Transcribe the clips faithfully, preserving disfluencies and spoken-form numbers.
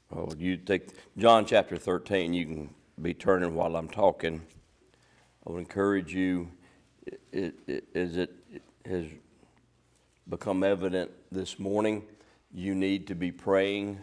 Oh, you take John chapter thirteen. You can be turning while I'm talking. I would encourage you, it, it, as it has become evident this morning, you need to be praying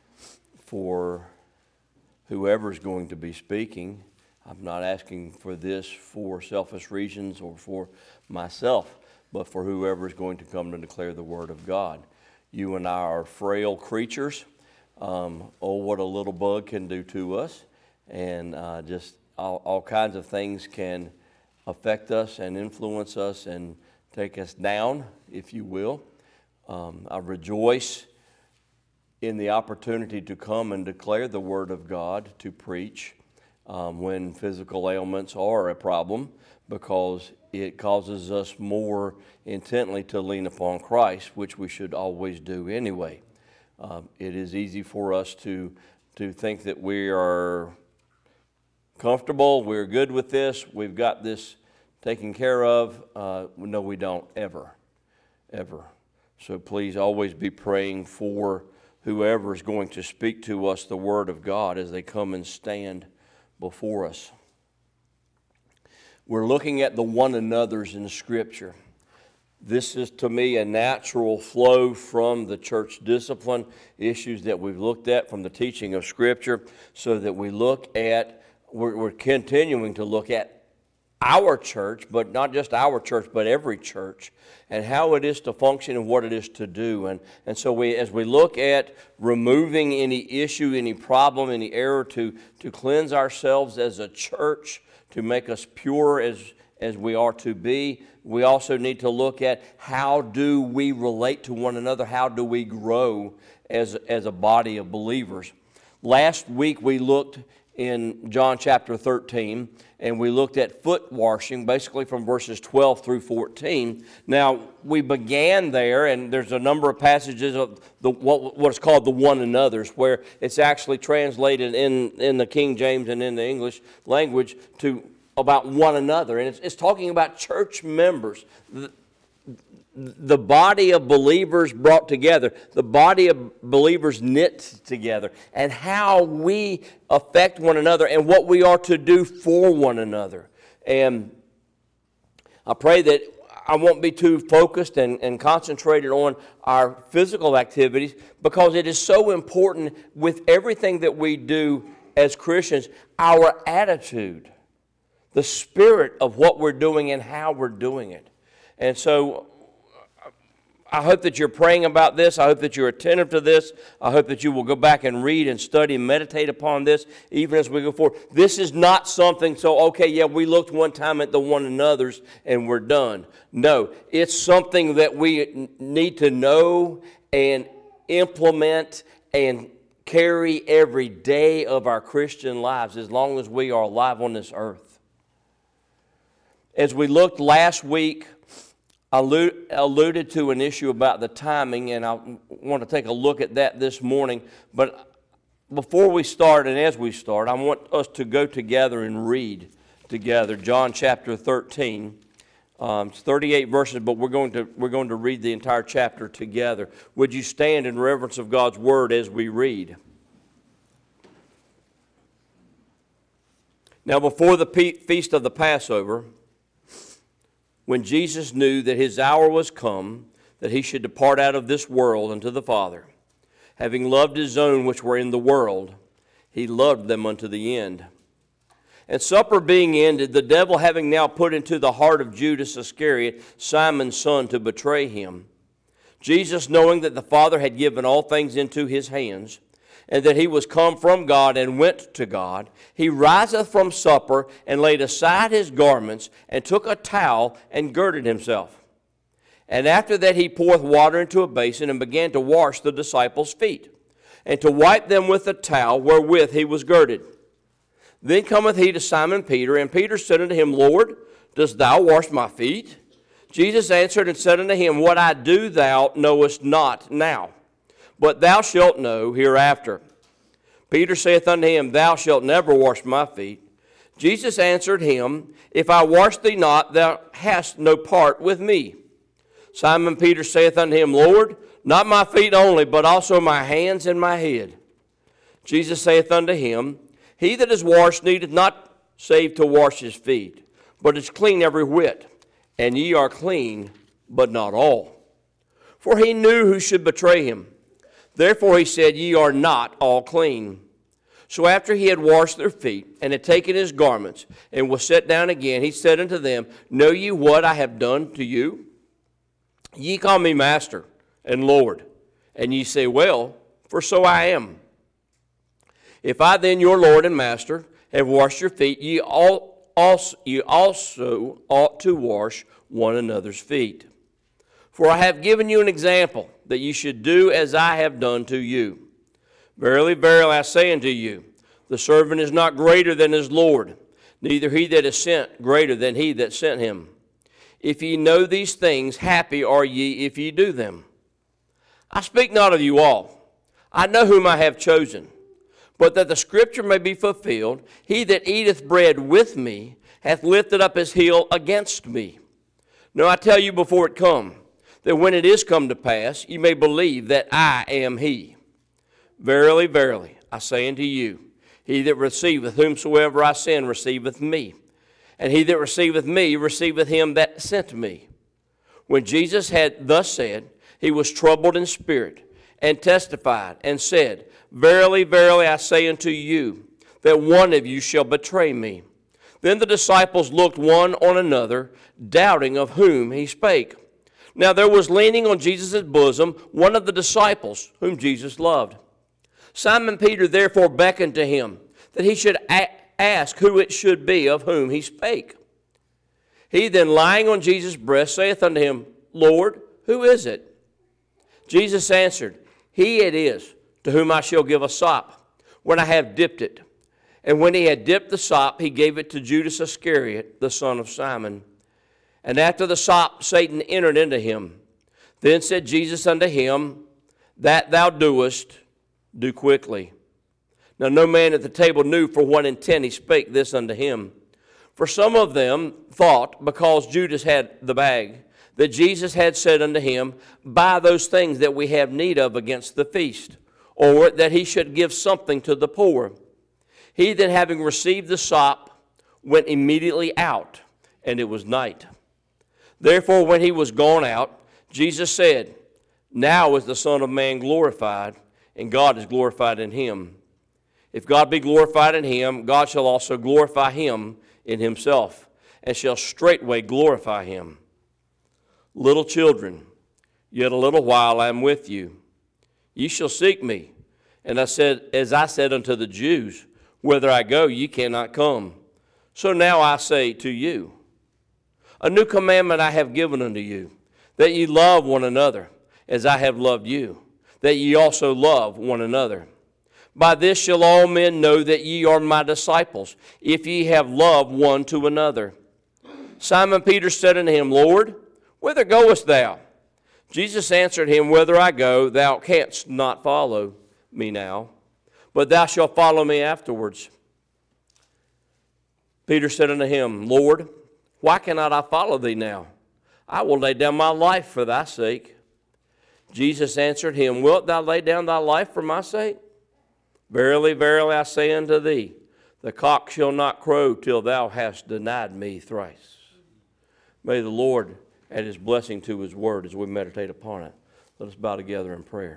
for whoever's going to be speaking. I'm not asking for this for selfish reasons or for myself, but for whoever is going to come to declare the Word of God. You and I are frail creatures. Um, oh, what a little bug can do to us, and uh, just all, all kinds of things can affect us and influence us and take us down, if you will. Um, I rejoice in the opportunity to come and declare the Word of God, to preach um, when physical ailments are a problem, because it causes us more intently to lean upon Christ, which we should always do anyway. Um, it is easy for us to to think that we are comfortable, we're good with this, we've got this taken care of. Uh, no, we don't, ever, ever. So please always be praying for whoever is going to speak to us the Word of God as they come and stand before us. We're looking at the one another's in Scripture. This is, to me, a natural flow from the church discipline issues that we've looked at from the teaching of Scripture, so that we look at, we're, we're continuing to look at our church, but not just our church, but every church, and how it is to function and what it is to do. And, and so we, as we look at removing any issue, any problem, any error, to, to cleanse ourselves as a church, to make us pure as as we are to be, we also need to look at how do we relate to one another, how do we grow as, as a body of believers. Last week we looked in John chapter thirteen, and we looked at foot washing, basically from verses twelve through fourteen. Now, we began there, and there's a number of passages of the what, what is called the one another's, where it's actually translated in, in the King James and in the English language to about one another, and it's, it's talking about church members, the, the body of believers brought together, the body of believers knit together, and how we affect one another and what we are to do for one another. And I pray that I won't be too focused and, and concentrated on our physical activities, because it is so important with everything that we do as Christians, our attitude, the spirit of what we're doing and how we're doing it. And so I hope that you're praying about this. I hope that you're attentive to this. I hope that you will go back and read and study and meditate upon this even as we go forward. This is not something, so, okay, yeah, we looked one time at the one another's and we're done. No, it's something that we need to know and implement and carry every day of our Christian lives as long as we are alive on this earth. As we looked last week, I alluded to an issue about the timing, and I want to take a look at that this morning. But before we start, and as we start, I want us to go together and read together John chapter thirteen. Um, it's thirty-eight verses, but we're going to we're going to read the entire chapter together. Would you stand in reverence of God's word as we read? Now, before the feast of the Passover, when Jesus knew that his hour was come, that he should depart out of this world unto the Father, having loved his own which were in the world, he loved them unto the end. And supper being ended, the devil having now put into the heart of Judas Iscariot, Simon's son, to betray him, Jesus, knowing that the Father had given all things into his hands, and that he was come from God and went to God, he riseth from supper and laid aside his garments and took a towel and girded himself. And after that he poureth water into a basin and began to wash the disciples' feet, and to wipe them with the towel wherewith he was girded. Then cometh he to Simon Peter, and Peter said unto him, Lord, dost thou wash my feet? Jesus answered and said unto him, What I do thou knowest not now, but thou shalt know hereafter. Peter saith unto him, Thou shalt never wash my feet. Jesus answered him, If I wash thee not, thou hast no part with me. Simon Peter saith unto him, Lord, not my feet only, but also my hands and my head. Jesus saith unto him, He that is washed needeth not save to wash his feet, but is clean every whit. And ye are clean, but not all. For he knew who should betray him. Therefore he said, Ye are not all clean. So after he had washed their feet, and had taken his garments, and was set down again, he said unto them, Know ye what I have done to you? Ye call me Master and Lord, and ye say, Well, for so I am. If I then, your Lord and Master, have washed your feet, ye all also, ye also ought to wash one another's feet. For I have given you an example, that ye should do as I have done to you. Verily, verily, I say unto you, the servant is not greater than his Lord, neither he that is sent greater than he that sent him. If ye know these things, happy are ye if ye do them. I speak not of you all. I know whom I have chosen. But that the scripture may be fulfilled, he that eateth bread with me hath lifted up his heel against me. Now I tell you before it come, that when it is come to pass, ye may believe that I am he. Verily, verily, I say unto you, he that receiveth whomsoever I send receiveth me, and he that receiveth me receiveth him that sent me. When Jesus had thus said, he was troubled in spirit, and testified, and said, Verily, verily, I say unto you, that one of you shall betray me. Then the disciples looked one on another, doubting of whom he spake. Now there was leaning on Jesus' bosom one of the disciples, whom Jesus loved. Simon Peter therefore beckoned to him, that he should a- ask who it should be of whom he spake. He then, lying on Jesus' breast, saith unto him, Lord, who is it? Jesus answered, He it is, to whom I shall give a sop, when I have dipped it. And when he had dipped the sop, he gave it to Judas Iscariot, the son of Simon. And after the sop, Satan entered into him. Then said Jesus unto him, That thou doest, do quickly. Now no man at the table knew for what intent he spake this unto him. For some of them thought, because Judas had the bag, that Jesus had said unto him, Buy those things that we have need of against the feast, or that he should give something to the poor. He then, having received the sop, went immediately out, and it was night. Therefore, when he was gone out, Jesus said, Now is the Son of Man glorified, and God is glorified in him. If God be glorified in him, God shall also glorify him in himself, and shall straightway glorify him. Little children, yet a little while I am with you. Ye shall seek me. And I said, as I said unto the Jews, Whither I go, ye cannot come. So now I say to you, a new commandment I have given unto you, that ye love one another, as I have loved you, that ye also love one another. By this shall all men know that ye are my disciples, if ye have love one to another. Simon Peter said unto him, Lord, whither goest thou? Jesus answered him, Whither I go, thou canst not follow me now, but thou shalt follow me afterwards. Peter said unto him, Lord, why cannot I follow thee now? I will lay down my life for thy sake. Jesus answered him, Wilt thou lay down thy life for my sake? Verily, verily, I say unto thee, the cock shall not crow till thou hast denied me thrice. May the Lord add his blessing to his word as we meditate upon it. Let us bow together in prayer.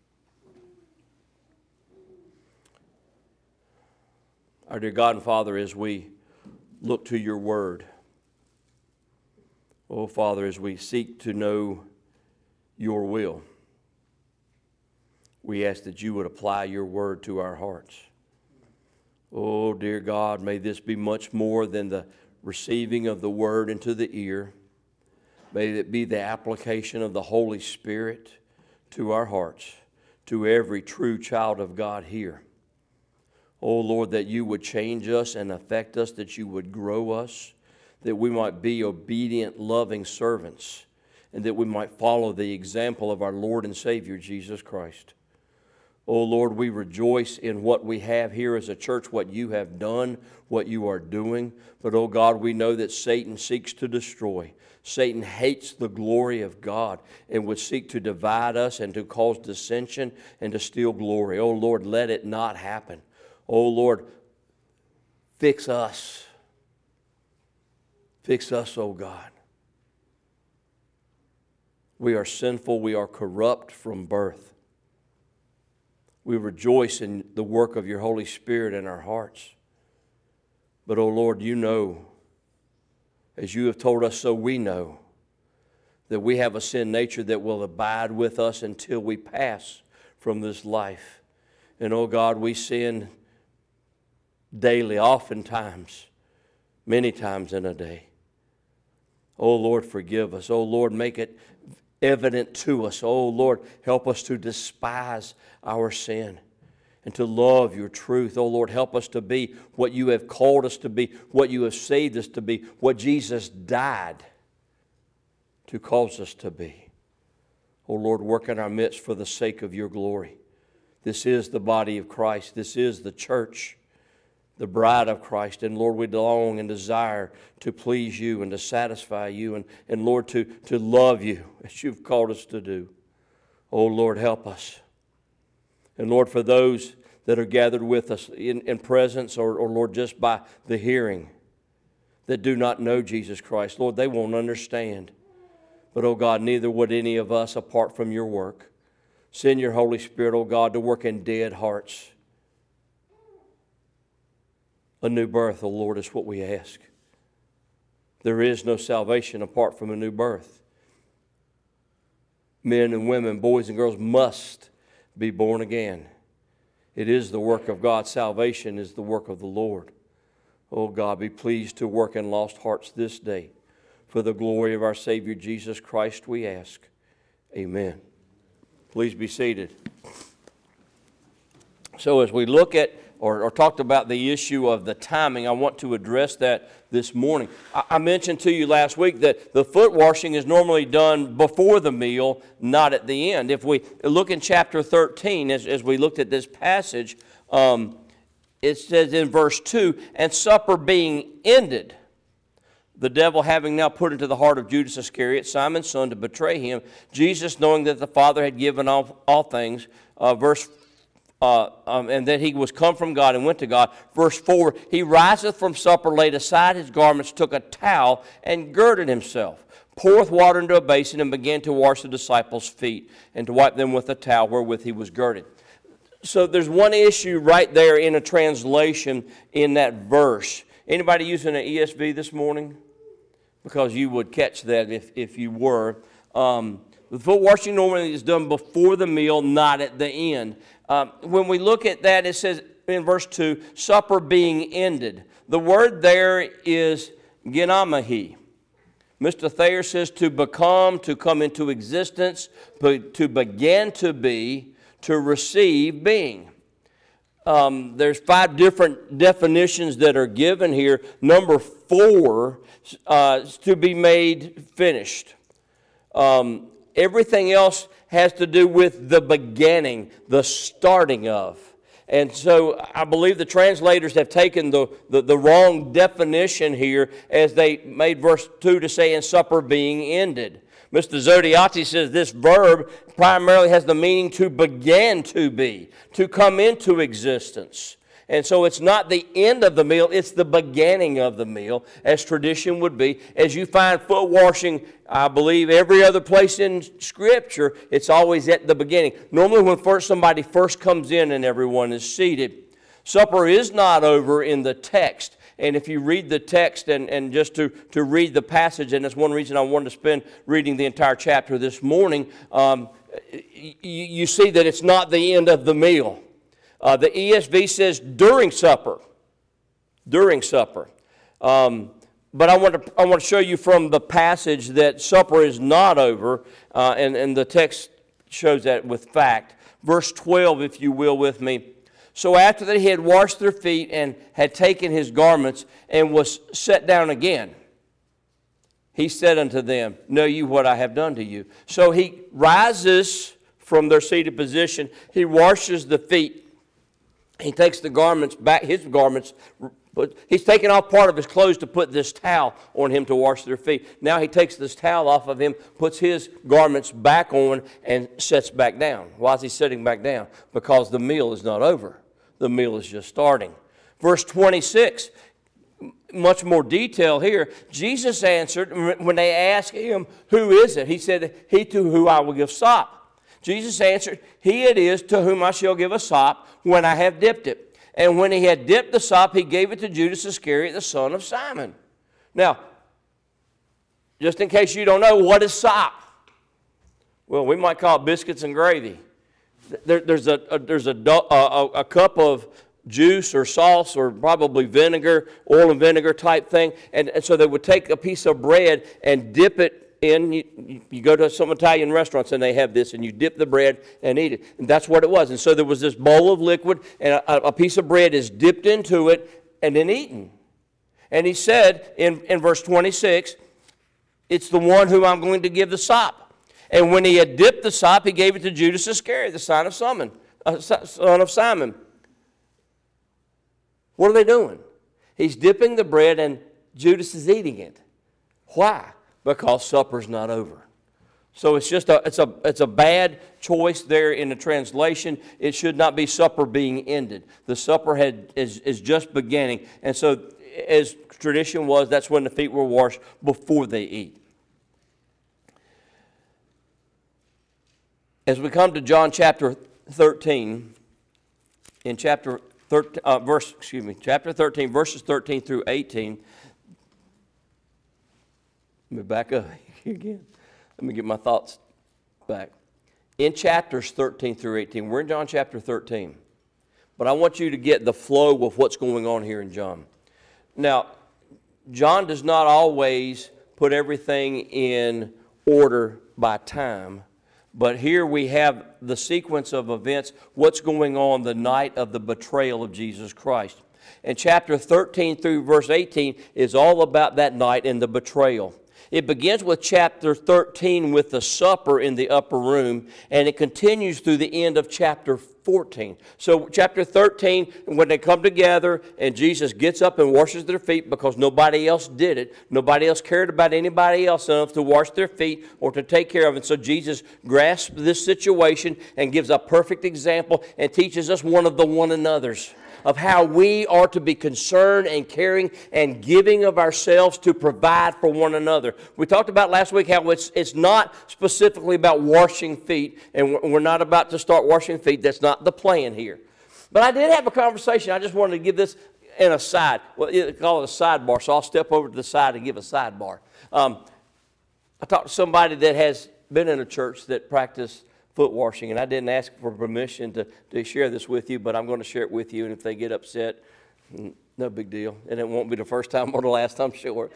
Our dear God and Father, as we look to your word, oh Father, as we seek to know your will, we ask that you would apply your word to our hearts. Oh, dear God, may this be much more than the receiving of the word into the ear. May it be the application of the Holy Spirit to our hearts, to every true child of God here. Oh, Lord, that you would change us and affect us, that you would grow us, that we might be obedient, loving servants, and that we might follow the example of our Lord and Savior, Jesus Christ. Oh Lord, we rejoice in what we have here as a church, what you have done, what you are doing. But oh God, we know that Satan seeks to destroy. Satan hates the glory of God and would seek to divide us and to cause dissension and to steal glory. Oh Lord, let it not happen. Oh Lord, fix us. Fix us, oh God. We are sinful. We are corrupt from birth. We rejoice in the work of your Holy Spirit in our hearts. But, oh Lord, you know, as you have told us, so we know, that we have a sin nature that will abide with us until we pass from this life. And, oh God, we sin daily, oftentimes, many times in a day. Oh Lord, forgive us. Oh Lord, make it evident to us. Oh Lord, help us to despise our sin and to love your truth. Oh Lord, help us to be what you have called us to be, what you have saved us to be, what Jesus died to cause us to be. Oh Lord, work in our midst for the sake of your glory. This is the body of Christ. This is the church, the bride of Christ. And Lord, we long and desire to please you and to satisfy you and, and Lord, to, to love you as you've called us to do. Oh Lord, help us. And Lord, for those that are gathered with us in, in presence or, or Lord, just by the hearing that do not know Jesus Christ, Lord, they won't understand. But oh God, neither would any of us apart from your work. Send your Holy Spirit, oh God, to work in dead hearts. A new birth, oh Lord, is what we ask. There is no salvation apart from a new birth. Men and women, boys and girls must be born again. It is the work of God. Salvation is the work of the Lord. Oh God, be pleased to work in lost hearts this day. For the glory of our Savior Jesus Christ, we ask. Amen. Please be seated. So as we look at Or, or talked about the issue of the timing, I want to address that this morning. I, I mentioned to you last week that the foot washing is normally done before the meal, not at the end. If we look in chapter thirteen, as, as we looked at this passage, um, it says in verse two, and supper being ended, the devil having now put into the heart of Judas Iscariot, Simon's son, to betray him, Jesus, knowing that the Father had given all, all things, uh, verse Uh, um, and that he was come from God and went to God. Verse four, he riseth from supper, laid aside his garments, took a towel, and girded himself, poureth water into a basin, and began to wash the disciples' feet, and to wipe them with a towel wherewith he was girded. So there's one issue right there in a translation in that verse. Anybody using an E S V this morning? Because you would catch that if, if you were. Um, the foot washing normally is done before the meal, not at the end. Um, when we look at that, it says in verse two, supper being ended. The word there is genamahi. Mister Thayer says to become, to come into existence, to begin to be, to receive being. Um, there's five different definitions that are given here. Number four, uh, to be made finished. Um, everything else has to do with the beginning, the starting of. And so I believe the translators have taken the, the, the wrong definition here as they made verse two to say, and supper being ended. Mister Zodiaci says this verb primarily has the meaning to begin to be, to come into existence. And so it's not the end of the meal, it's the beginning of the meal, as tradition would be. As you find foot washing, I believe, every other place in Scripture, it's always at the beginning. Normally when first somebody first comes in and everyone is seated. Supper is not over in the text. And if you read the text and, and just to, to read the passage, and that's one reason I wanted to spend reading the entire chapter this morning, um, you, you see that it's not the end of the meal. Uh, the E S V says during supper. During supper. Um, but I want to I want to show you from the passage that supper is not over, uh, and, and the text shows that with fact. Verse twelve, if you will, with me. So after that he had washed their feet and had taken his garments and was set down again, he said unto them, know you what I have done to you? So he rises from their seated position. He washes the feet. He takes the garments back, his garments, but he's taken off part of his clothes to put this towel on him to wash their feet. Now he takes this towel off of him, puts his garments back on, and sits back down. Why is he sitting back down? Because the meal is not over. The meal is just starting. Verse twenty-six, much more detail here. Jesus answered, when they asked him, who is it? He said, he to whom I will give sop. Jesus answered, he it is to whom I shall give a sop when I have dipped it. And when he had dipped the sop, he gave it to Judas Iscariot, the son of Simon. Now, just in case you don't know, what is sop? Well, we might call it biscuits and gravy. There, there's a, a, there's a, a, a cup of juice or sauce or probably vinegar, oil and vinegar type thing. And, and so they would take a piece of bread and dip it in. You, you go to some Italian restaurants and they have this, and you dip the bread and eat it. And that's what it was. And so there was this bowl of liquid, and a, a piece of bread is dipped into it and then eaten. And he said in, in verse twenty-six, it's the one whom I'm going to give the sop. And when he had dipped the sop, he gave it to Judas Iscariot, the son of Simon. Uh, son of Simon. What are they doing? He's dipping the bread and Judas is eating it. Why? Because supper's not over. So it's just a it's a it's a bad choice there in the translation. It should not be supper being ended. The supper had is, is just beginning. And so as tradition was, that's when the feet were washed before they eat. As we come to John chapter thirteen, in chapter thirteen, uh, verse excuse me, chapter thirteen, verses thirteen through eighteen. Let me back up again. Let me get my thoughts back. In chapters thirteen through eighteen, we're in John chapter thirteen. But I want you to get the flow of what's going on here in John. Now, John does not always put everything in order by time. But here we have the sequence of events, what's going on the night of the betrayal of Jesus Christ. And chapter thirteen through verse eighteen is all about that night and the betrayal. It begins with chapter thirteen with the supper in the upper room, and it continues through the end of chapter fourteen. So chapter thirteen, when they come together and Jesus gets up and washes their feet because nobody else did it. Nobody else cared about anybody else enough to wash their feet or to take care of it. So Jesus grasps this situation and gives a perfect example and teaches us one of the one another's, of how we are to be concerned and caring and giving of ourselves to provide for one another. We talked about last week how it's, it's not specifically about washing feet, and we're not about to start washing feet. That's not the plan here. But I did have a conversation. I just wanted to give this in a side. Well, you call it a sidebar, so I'll step over to the side and give a sidebar. Um, I talked to somebody that has been in a church that practiced foot washing, and I didn't ask for permission to, to share this with you, but I'm going to share it with you, and if they get upset, no big deal, and it won't be the first time or the last time, sure.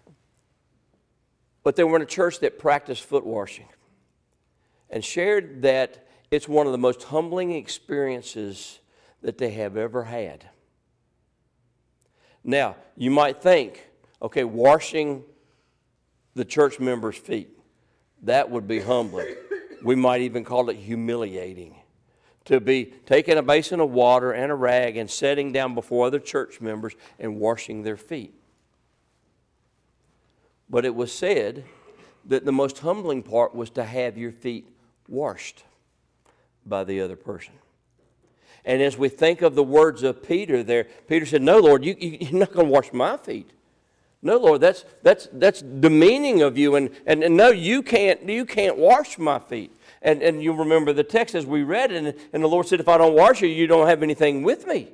But they were in a church that practiced foot washing and shared that it's one of the most humbling experiences that they have ever had. Now, you might think, okay, washing the church members' feet, that would be humbling. We might even call it humiliating. To be taking a basin of water and a rag and sitting down before other church members and washing their feet. But it was said that the most humbling part was to have your feet washed by the other person. And as we think of the words of Peter there, Peter said, no, Lord, you, you, you're not going to wash my feet. No, Lord, that's that's that's demeaning of you, and, and, and no, you can't you can't wash my feet. And and you remember the text as we read it, and, and the Lord said, if I don't wash you, you don't have anything with me.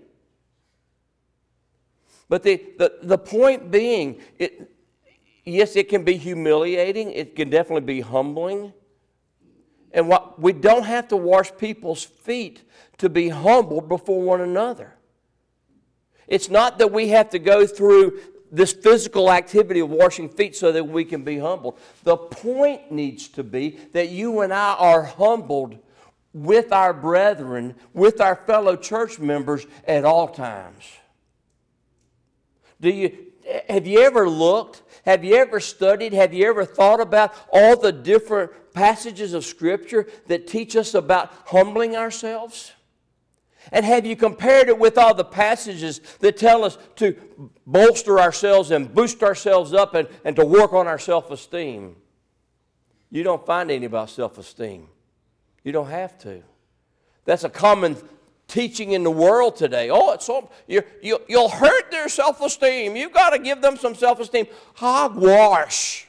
But the, the, the point being, it, yes, it can be humiliating, it can definitely be humbling. And what we don't have to wash people's feet to be humbled before one another. It's not that we have to go through this physical activity of washing feet so that we can be humbled. The point needs to be that you and I are humbled with our brethren, with our fellow church members at all times. Do you, have you ever looked? Have you ever studied? Have you ever thought about all the different passages of Scripture that teach us about humbling ourselves? And have you compared it with all the passages that tell us to bolster ourselves and boost ourselves up and, and to work on our self-esteem? You don't find any about self-esteem. You don't have to. That's a common teaching in the world today. Oh, it's so, you, you, you'll hurt their self-esteem. You've got to give them some self-esteem. Hogwash.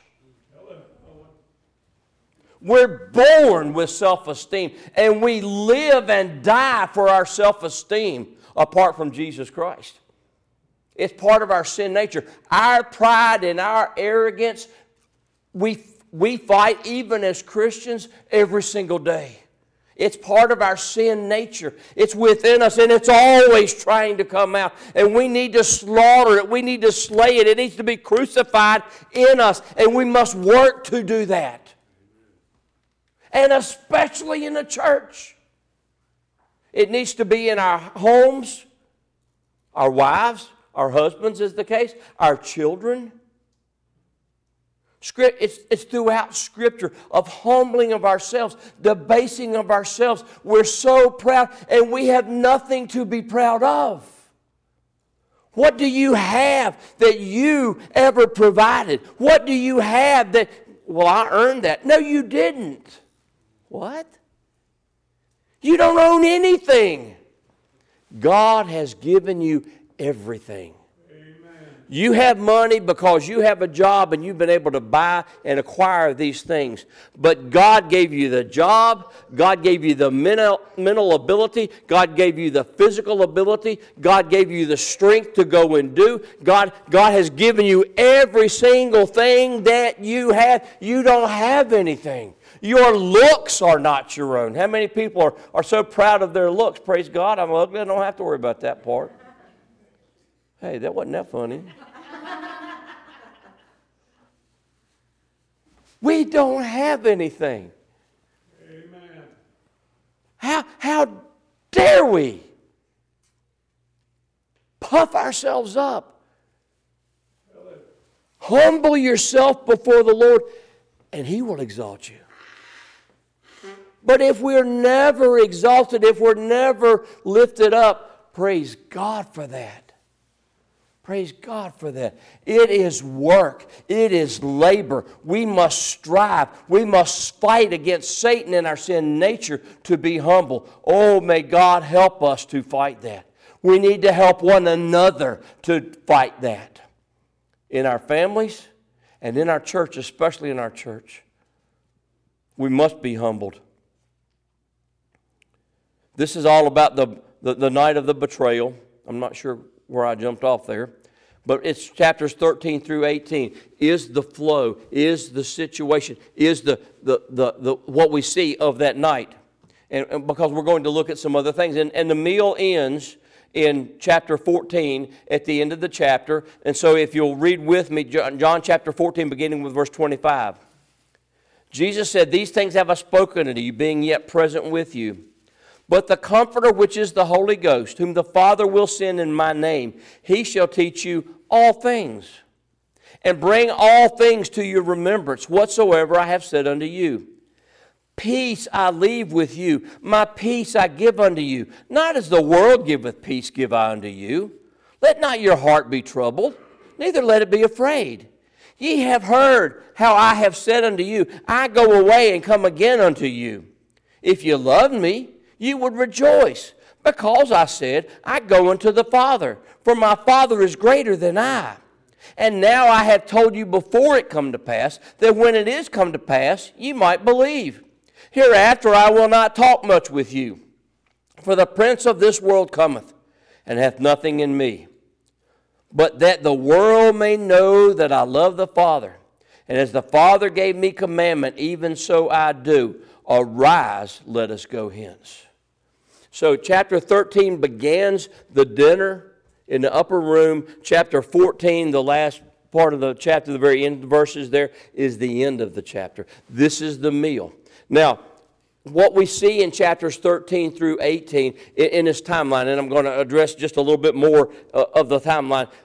We're born with self-esteem, and we live and die for our self-esteem apart from Jesus Christ. It's part of our sin nature. Our pride and our arrogance, we, we fight even as Christians every single day. It's part of our sin nature. It's within us, and it's always trying to come out. And we need to slaughter it. We need to slay it. It needs to be crucified in us, and we must work to do that. And especially in the church. It needs to be in our homes, our wives, our husbands is the case, our children. It's, it's throughout Scripture of humbling of ourselves, debasing of ourselves. We're so proud, and we have nothing to be proud of. What do you have that you ever provided? What do you have that, well, I earned that? No, you didn't. What? You don't own anything. God has given you everything. Amen. You have money because you have a job and you've been able to buy and acquire these things. But God gave you the job. God gave you the mental, mental ability. God gave you the physical ability. God gave you the strength to go and do. God, God has given you every single thing that you have. You don't have anything. Your looks are not your own. How many people are, are so proud of their looks? Praise God, I'm ugly. I don't have to worry about that part. Hey, that wasn't that funny. We don't have anything. Amen. How, how dare we puff ourselves up? Humble yourself before the Lord, and He will exalt you. But if we're never exalted, if we're never lifted up, praise God for that. Praise God for that. It is work. It is labor. We must strive. We must fight against Satan and our sin nature to be humble. Oh, may God help us to fight that. We need to help one another to fight that. In our families and in our church, especially in our church, we must be humbled. This is all about the, the, the night of the betrayal. I'm not sure where I jumped off there. But it's chapters thirteen through eighteen. Is the flow, is the situation, is the, the, the, the what we see of that night. And, and because we're going to look at some other things. And, and the meal ends in chapter fourteen at the end of the chapter. And so if you'll read with me, John chapter fourteen, beginning with verse twenty-five. Jesus said, "These things have I spoken unto you, being yet present with you. But the Comforter, which is the Holy Ghost, whom the Father will send in my name, He shall teach you all things, and bring all things to your remembrance, whatsoever I have said unto you. Peace I leave with you, my peace I give unto you. Not as the world giveth peace give I unto you. Let not your heart be troubled, neither let it be afraid. Ye have heard how I have said unto you, I go away and come again unto you. If you loved me, you would rejoice, because I said, I go unto the Father, for my Father is greater than I. And now I have told you before it come to pass, that when it is come to pass, ye might believe. Hereafter I will not talk much with you, for the prince of this world cometh, and hath nothing in me. But that the world may know that I love the Father, and as the Father gave me commandment, even so I do. Arise, let us go hence." So chapter thirteen begins the dinner in the upper room. Chapter fourteen, the last part of the chapter, the very end of the verses there, is the end of the chapter. This is the meal. Now, what we see in chapters thirteen through eighteen in this timeline, and I'm going to address just a little bit more of the timeline.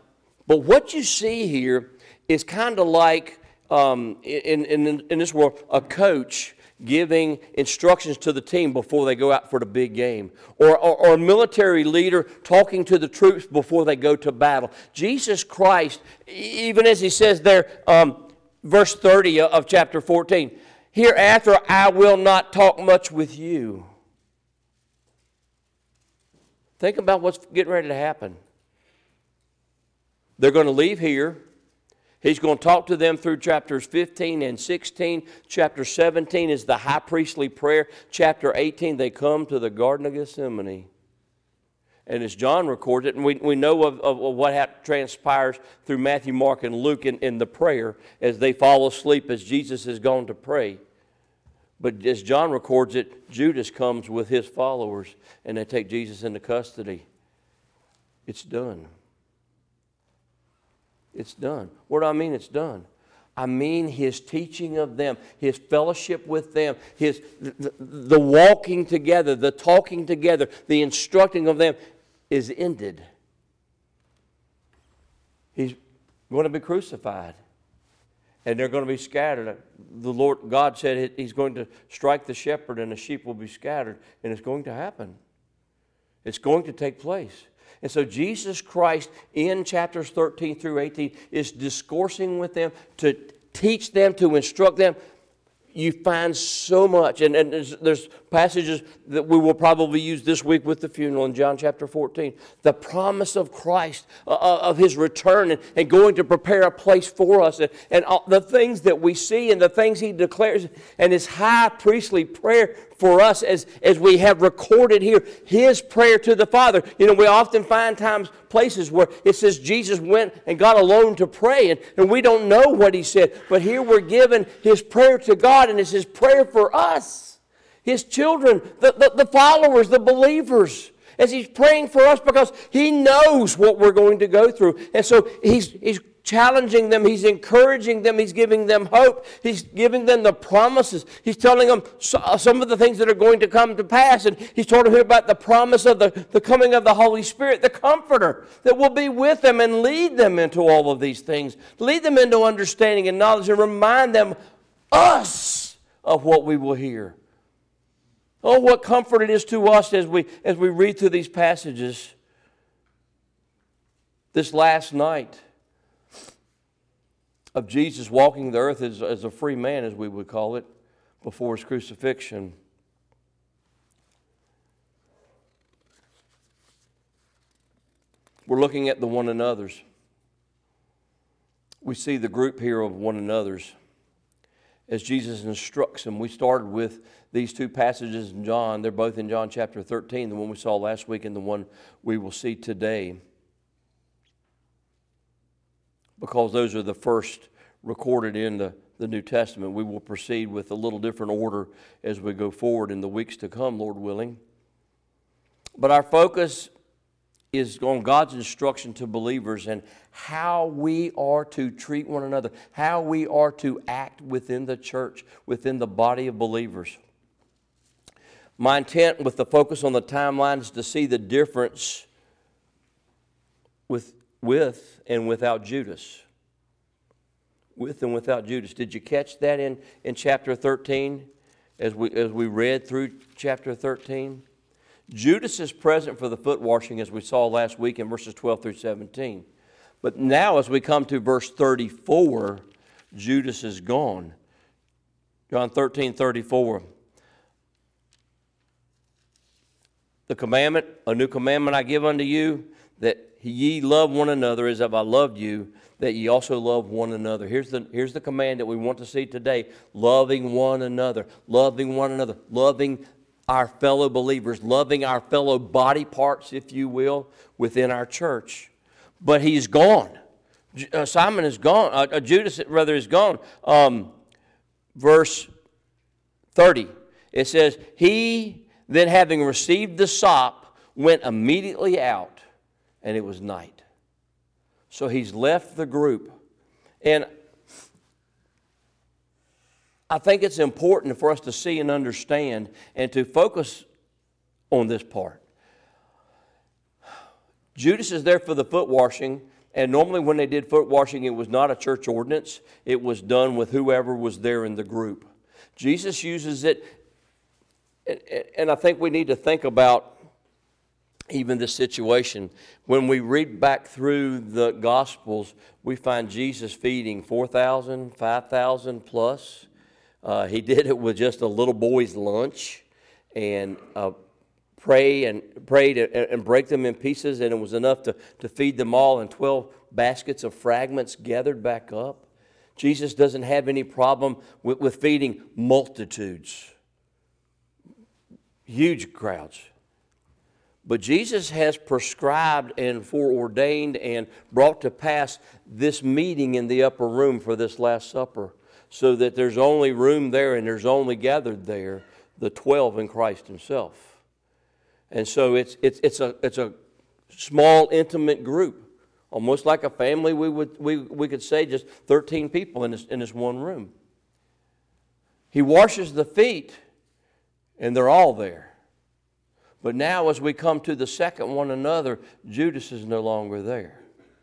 But what you see here is kind of like, um, in, in, in this world, a coach giving instructions to the team before they go out for the big game, or, or, or a military leader talking to the troops before they go to battle. Jesus Christ, even as he says there, um, verse thirty of chapter fourteen, hereafter I will not talk much with you. Think about what's getting ready to happen. They're going to leave here. He's going to talk to them through chapters fifteen and sixteen. Chapter seventeen is the high priestly prayer. Chapter eighteen, they come to the Garden of Gethsemane. And as John records it, and we, we know of, of what hap- transpires through Matthew, Mark, and Luke in, in the prayer as they fall asleep as Jesus has gone to pray. But as John records it, Judas comes with his followers, and they take Jesus into custody. It's done. It's done. What do I mean it's done? I mean his teaching of them, his fellowship with them, his the, the walking together, the talking together, the instructing of them is ended. He's going to be crucified. And they're going to be scattered. The Lord God said he's going to strike the shepherd and the sheep will be scattered. And it's going to happen. It's going to take place. And so Jesus Christ in chapters thirteen through eighteen is discoursing with them to teach them, to instruct them. You find so much, and, and there's, there's passages that we will probably use this week with the funeral in John chapter fourteen. The promise of Christ, uh, of His return, and, and going to prepare a place for us, and, and all the things that we see, and the things He declares, and His high priestly prayer for us as, as we have recorded here, His prayer to the Father. You know, we often find times, places where it says Jesus went and got alone to pray, and, and we don't know what He said. But here we're given His prayer to God, and it's His prayer for us, His children, the, the, the followers, the believers, as He's praying for us because He knows what we're going to go through. And so He's He's challenging them, He's encouraging them, He's giving them hope, He's giving them the promises. He's telling them some of the things that are going to come to pass, and He's told them here about the promise of the, the coming of the Holy Spirit, the Comforter that will be with them and lead them into all of these things, lead them into understanding and knowledge, and remind them, us, of what we will hear. Oh, what comfort it is to us as we as we read through these passages. This last night of Jesus walking the earth as, as a free man, as we would call it, before His crucifixion. We're looking at the one another's. We see the group here of one another's as Jesus instructs them. We started with these two passages in John. They're both in John chapter thirteen, the one we saw last week and the one we will see today, because those are the first recorded in the, the New Testament. We will proceed with a little different order as we go forward in the weeks to come, Lord willing. But our focus is on God's instruction to believers and how we are to treat one another, how we are to act within the church, within the body of believers. My intent with the focus on the timeline is to see the difference with, with and without Judas. With and without Judas. Did you catch that in, in chapter thirteen as we, as we read through chapter thirteen? Judas is present for the foot washing, as we saw last week in verses twelve through seventeen. But now as we come to verse thirty-four, Judas is gone. John thirteen thirty-four. The commandment, a new commandment I give unto you, that ye love one another as if I loved you, that ye also love one another. Here's the, here's the command that we want to see today. Loving one another. Loving one another. Loving our fellow believers. Loving our fellow body parts, if you will, within our church. But he's gone. Uh, Simon is gone. Uh, Judas, rather, is gone. Um, verse thirty. It says, he then having received the sop went immediately out, and it was night. So he's left the group. And I think it's important for us to see and understand and to focus on this part. Judas is there for the foot washing, And normally when they did foot washing, it was not a church ordinance. It was done with whoever was there in the group. Jesus uses it, and I think we need to think about even this situation. When we read back through the Gospels, we find Jesus feeding four thousand, five thousand plus. Uh, he did it with just a little boy's lunch, and uh, pray and prayed and, and break them in pieces, and it was enough to, to feed them all, and twelve baskets of fragments gathered back up. Jesus doesn't have any problem with, with feeding multitudes, huge crowds. But Jesus has prescribed and foreordained and brought to pass this meeting in the upper room for this Last Supper, so that there's only room there and there's only gathered there the twelve in Christ himself. And so it's it's it's a it's a small, intimate group, almost like a family. We would we we could say just thirteen people in this in this one room. He washes the feet, and they're all there. But now, as we come to the second one another, Judas is no longer there.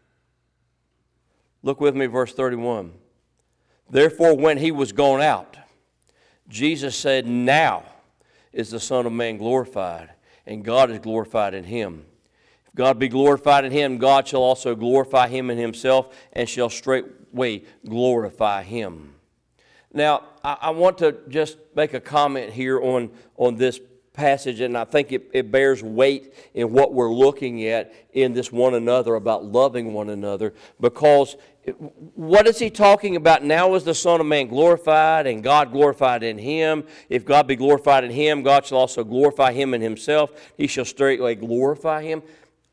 Look with me, verse thirty-one. Therefore, when he was gone out, Jesus said, "Now is the Son of Man glorified, and God is glorified in him. If God be glorified in him, God shall also glorify him in himself, and shall straightway glorify him." Now, I, I want to just make a comment here on, on this passage, and I think it, it bears weight in what we're looking at in this one another, about loving one another, because it, what is he talking about? Now is the Son of Man glorified, and God glorified in him. If God be glorified in him, God shall also glorify him in himself. He shall straightway glorify him.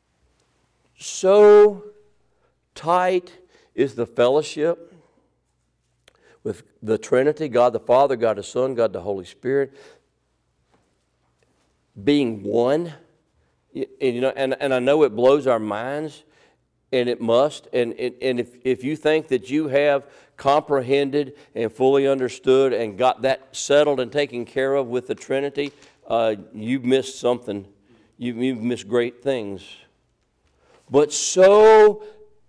So tight is the fellowship with the Trinity, God the Father, God the Son, God the Holy Spirit, being one. And, you know, and, and I know it blows our minds, and it must. And, and if, if you think that you have comprehended and fully understood and got that settled and taken care of with the Trinity, uh, you've missed something. You've, you've missed great things. But so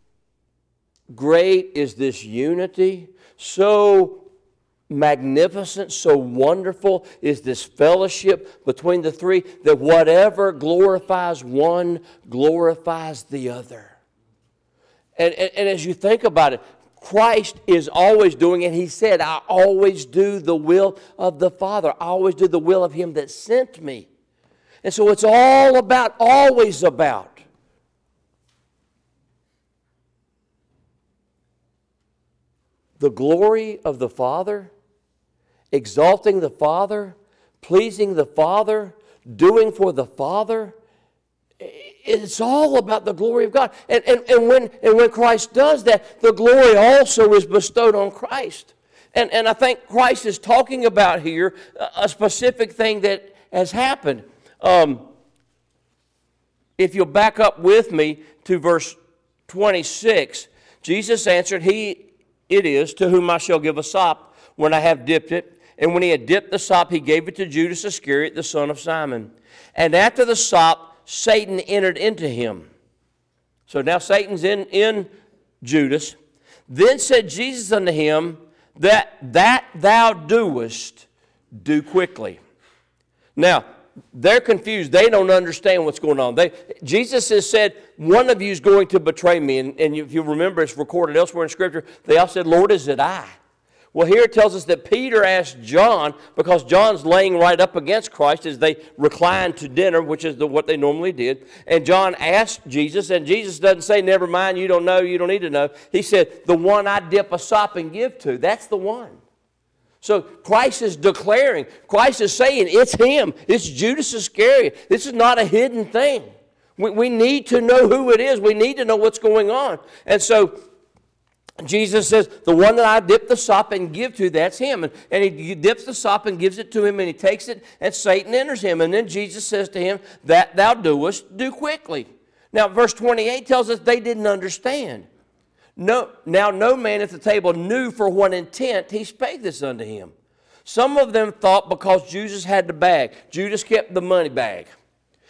great is this unity, so magnificent, so wonderful is this fellowship between the three, that whatever glorifies one glorifies the other. And, and, and as you think about it, Christ is always doing it. He said, "I always do the will of the Father. I always do the will of him that sent me." And so it's all about, always about the glory of the Father, exalting the Father, pleasing the Father, doing for the Father. It's all about the glory of God. And, and, and, when, and when Christ does that, the glory also is bestowed on Christ. And, and I think Christ is talking about here a specific thing that has happened. Um, if you'll back up with me to verse twenty-six, Jesus answered, "He it is to whom I shall give a sop when I have dipped it." And when he had dipped the sop, he gave it to Judas Iscariot, the son of Simon. And after the sop, Satan entered into him. So now Satan's in, in Judas. Then said Jesus unto him, that that thou doest, do quickly. Now, they're confused. They don't understand what's going on. They, Jesus has said, one of you is going to betray me. And, and if you remember, it's recorded elsewhere in Scripture. They all said, "Lord, is it I?" Well, here it tells us that Peter asked John, because John's laying right up against Christ as they reclined to dinner, which is the, what they normally did. And John asked Jesus, and Jesus doesn't say, "Never mind, you don't know, you don't need to know." He said, "The one I dip a sop and give to, that's the one." So Christ is declaring, Christ is saying, it's him. It's Judas Iscariot. This is not a hidden thing. We, we need to know who it is. We need to know what's going on. And so Jesus says, "The one that I dip the sop and give to, that's him." And, and he dips the sop and gives it to him, and he takes it, and Satan enters him. And then Jesus says to him, "That thou doest, do quickly." Now, verse twenty-eight tells us they didn't understand. No, now no man at the table knew for what intent he spake this unto him. Some of them thought because Judas had the bag. Judas kept the money bag.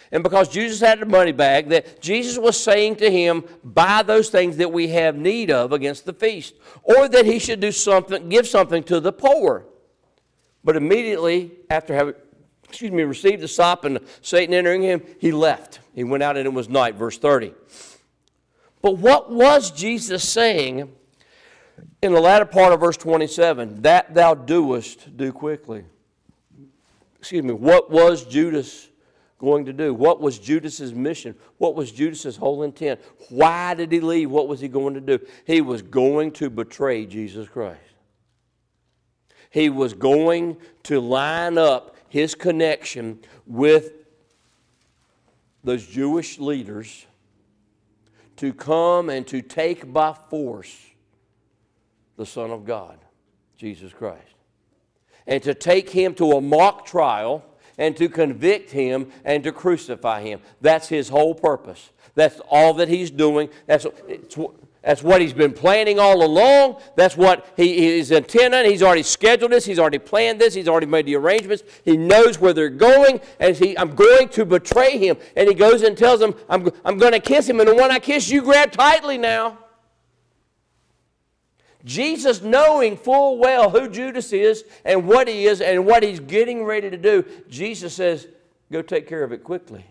And because Jesus had the money bag, that Jesus was saying to him, buy those things that we have need of against the feast. Or that he should do something, give something to the poor. But immediately after having, excuse me, received the sop and Satan entering him, he left. He went out and it was night, verse thirty. But what was Jesus saying in the latter part of verse twenty-seven? That thou doest, do quickly. Excuse me, what was Judas going to do? What was Judas's mission? What was Judas's whole intent? Why did he leave? What was he going to do? He was going to betray Jesus Christ. He was going to line up his connection with those Jewish leaders to come and to take by force the Son of God, Jesus Christ. And to take him to a mock trial and to convict him and to crucify him. That's his whole purpose. That's all that he's doing. That's, it's, that's what he's been planning all along. That's what he is intending. He's already scheduled this. He's already planned this. He's already made the arrangements. He knows where they're going. And he, I'm going to betray him. And he goes and tells them, I'm, I'm going to kiss him. And when I kiss you, grab tightly now. Jesus, knowing full well who Judas is and what he is and what he's getting ready to do, Jesus says, go take care of it quickly.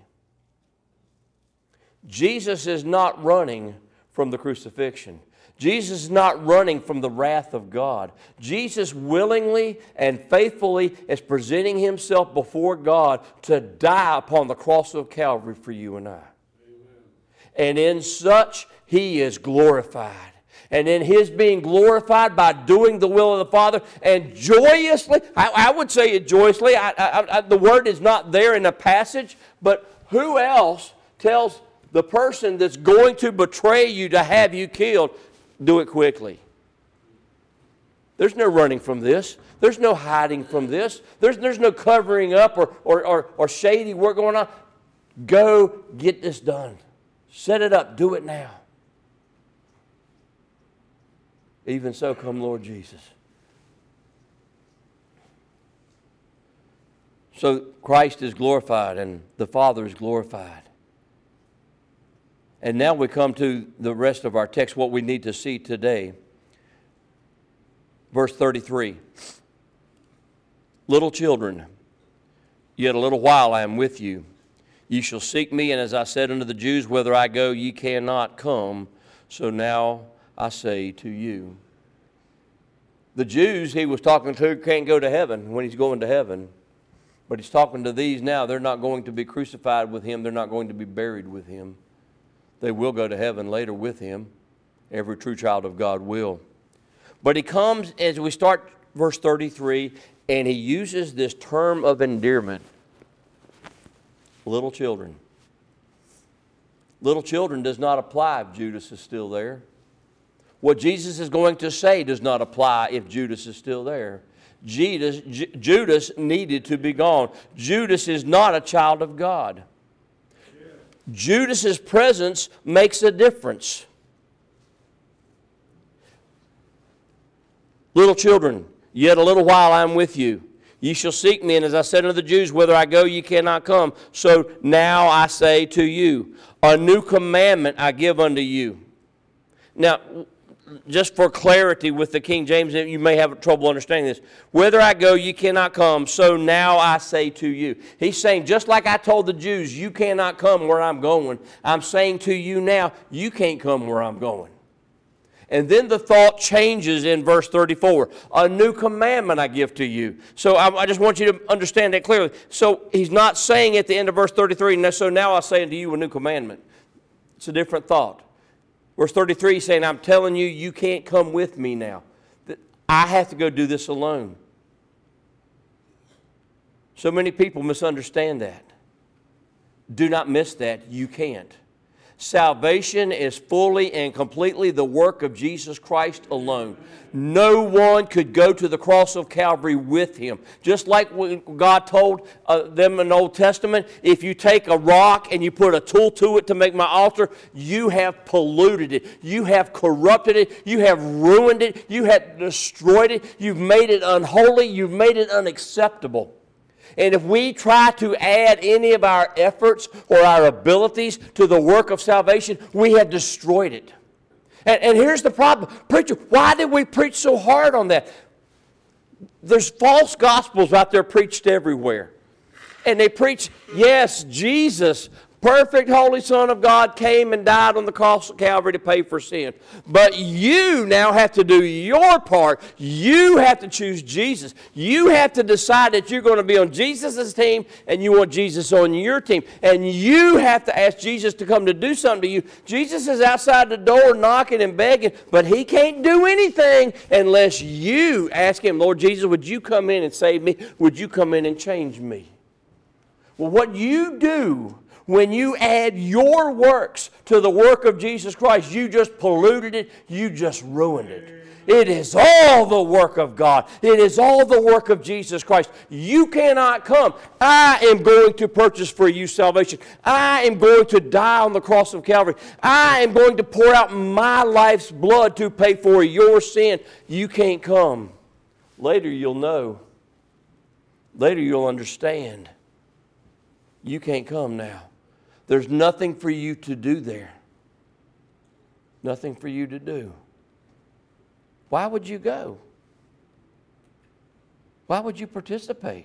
Jesus is not running from the crucifixion. Jesus is not running from the wrath of God. Jesus willingly and faithfully is presenting himself before God to die upon the cross of Calvary for you and I. Amen. And in such, he is glorified. And in his being glorified by doing the will of the Father, and joyously, I, I would say it joyously, I, I, I, the word is not there in the passage, but who else tells the person that's going to betray you to have you killed, do it quickly? There's no running from this. There's no hiding from this. There's, there's no covering up or, or, or, or shady work going on. Go get this done. Set it up. Do it now. Even so, come Lord Jesus. So Christ is glorified and the Father is glorified. And now we come to the rest of our text, what we need to see today. Verse thirty-three. Little children, yet a little while I am with you. Ye shall seek me, and as I said unto the Jews, whither I go, ye cannot come. So now I say to you. The Jews he was talking to can't go to heaven when he's going to heaven. But he's talking to these now. They're not going to be crucified with him. They're not going to be buried with him. They will go to heaven later with him. Every true child of God will. But he comes, as we start verse thirty-three, and he uses this term of endearment. Little children. Little children does not apply if Judas is still there. What Jesus is going to say does not apply if Judas is still there. Judas, J- Judas needed to be gone. Judas is not a child of God. Yeah. Judas's presence makes a difference. Little children, yet a little while I am with you. Ye shall seek me, and as I said unto the Jews, whither I go, ye cannot come. So now I say to you, a new commandment I give unto you. Now, just for clarity with the King James, you may have trouble understanding this. Whither I go, you cannot come, so now I say to you. He's saying, just like I told the Jews, you cannot come where I'm going, I'm saying to you now, you can't come where I'm going. And then the thought changes in verse thirty-four. A new commandment I give to you. So I, I just want you to understand that clearly. So he's not saying at the end of verse thirty-three, so now I say unto you a new commandment. It's a different thought. Verse thirty-three is saying, I'm telling you, you can't come with me now. I have to go do this alone. So many people misunderstand that. Do not miss that. You can't. Salvation is fully and completely the work of Jesus Christ alone. No one could go to the cross of Calvary with him. Just like God told uh, them in the Old Testament, if you take a rock and you put a tool to it to make my altar, you have polluted it. You have corrupted it. You have ruined it. You have destroyed it. You've made it unholy. You've made it unacceptable. And if we try to add any of our efforts or our abilities to the work of salvation, we have destroyed it. And, and here's the problem. Preacher, why did we preach so hard on that? There's false gospels out there preached everywhere. And they preach, yes, Jesus, perfect Holy Son of God, came and died on the cross of Calvary to pay for sin. But you now have to do your part. You have to choose Jesus. You have to decide that you're going to be on Jesus' team and you want Jesus on your team. And you have to ask Jesus to come to do something to you. Jesus is outside the door knocking and begging, but He can't do anything unless you ask Him, Lord Jesus, would you come in and save me? Would you come in and change me? Well, what you do when you add your works to the work of Jesus Christ, you just polluted it, you just ruined it. It is all the work of God. It is all the work of Jesus Christ. You cannot come. I am going to purchase for you salvation. I am going to die on the cross of Calvary. I am going to pour out my life's blood to pay for your sin. You can't come. Later you'll know. Later you'll understand. You can't come now. There's nothing for you to do there. Nothing for you to do. Why would you go? Why would you participate?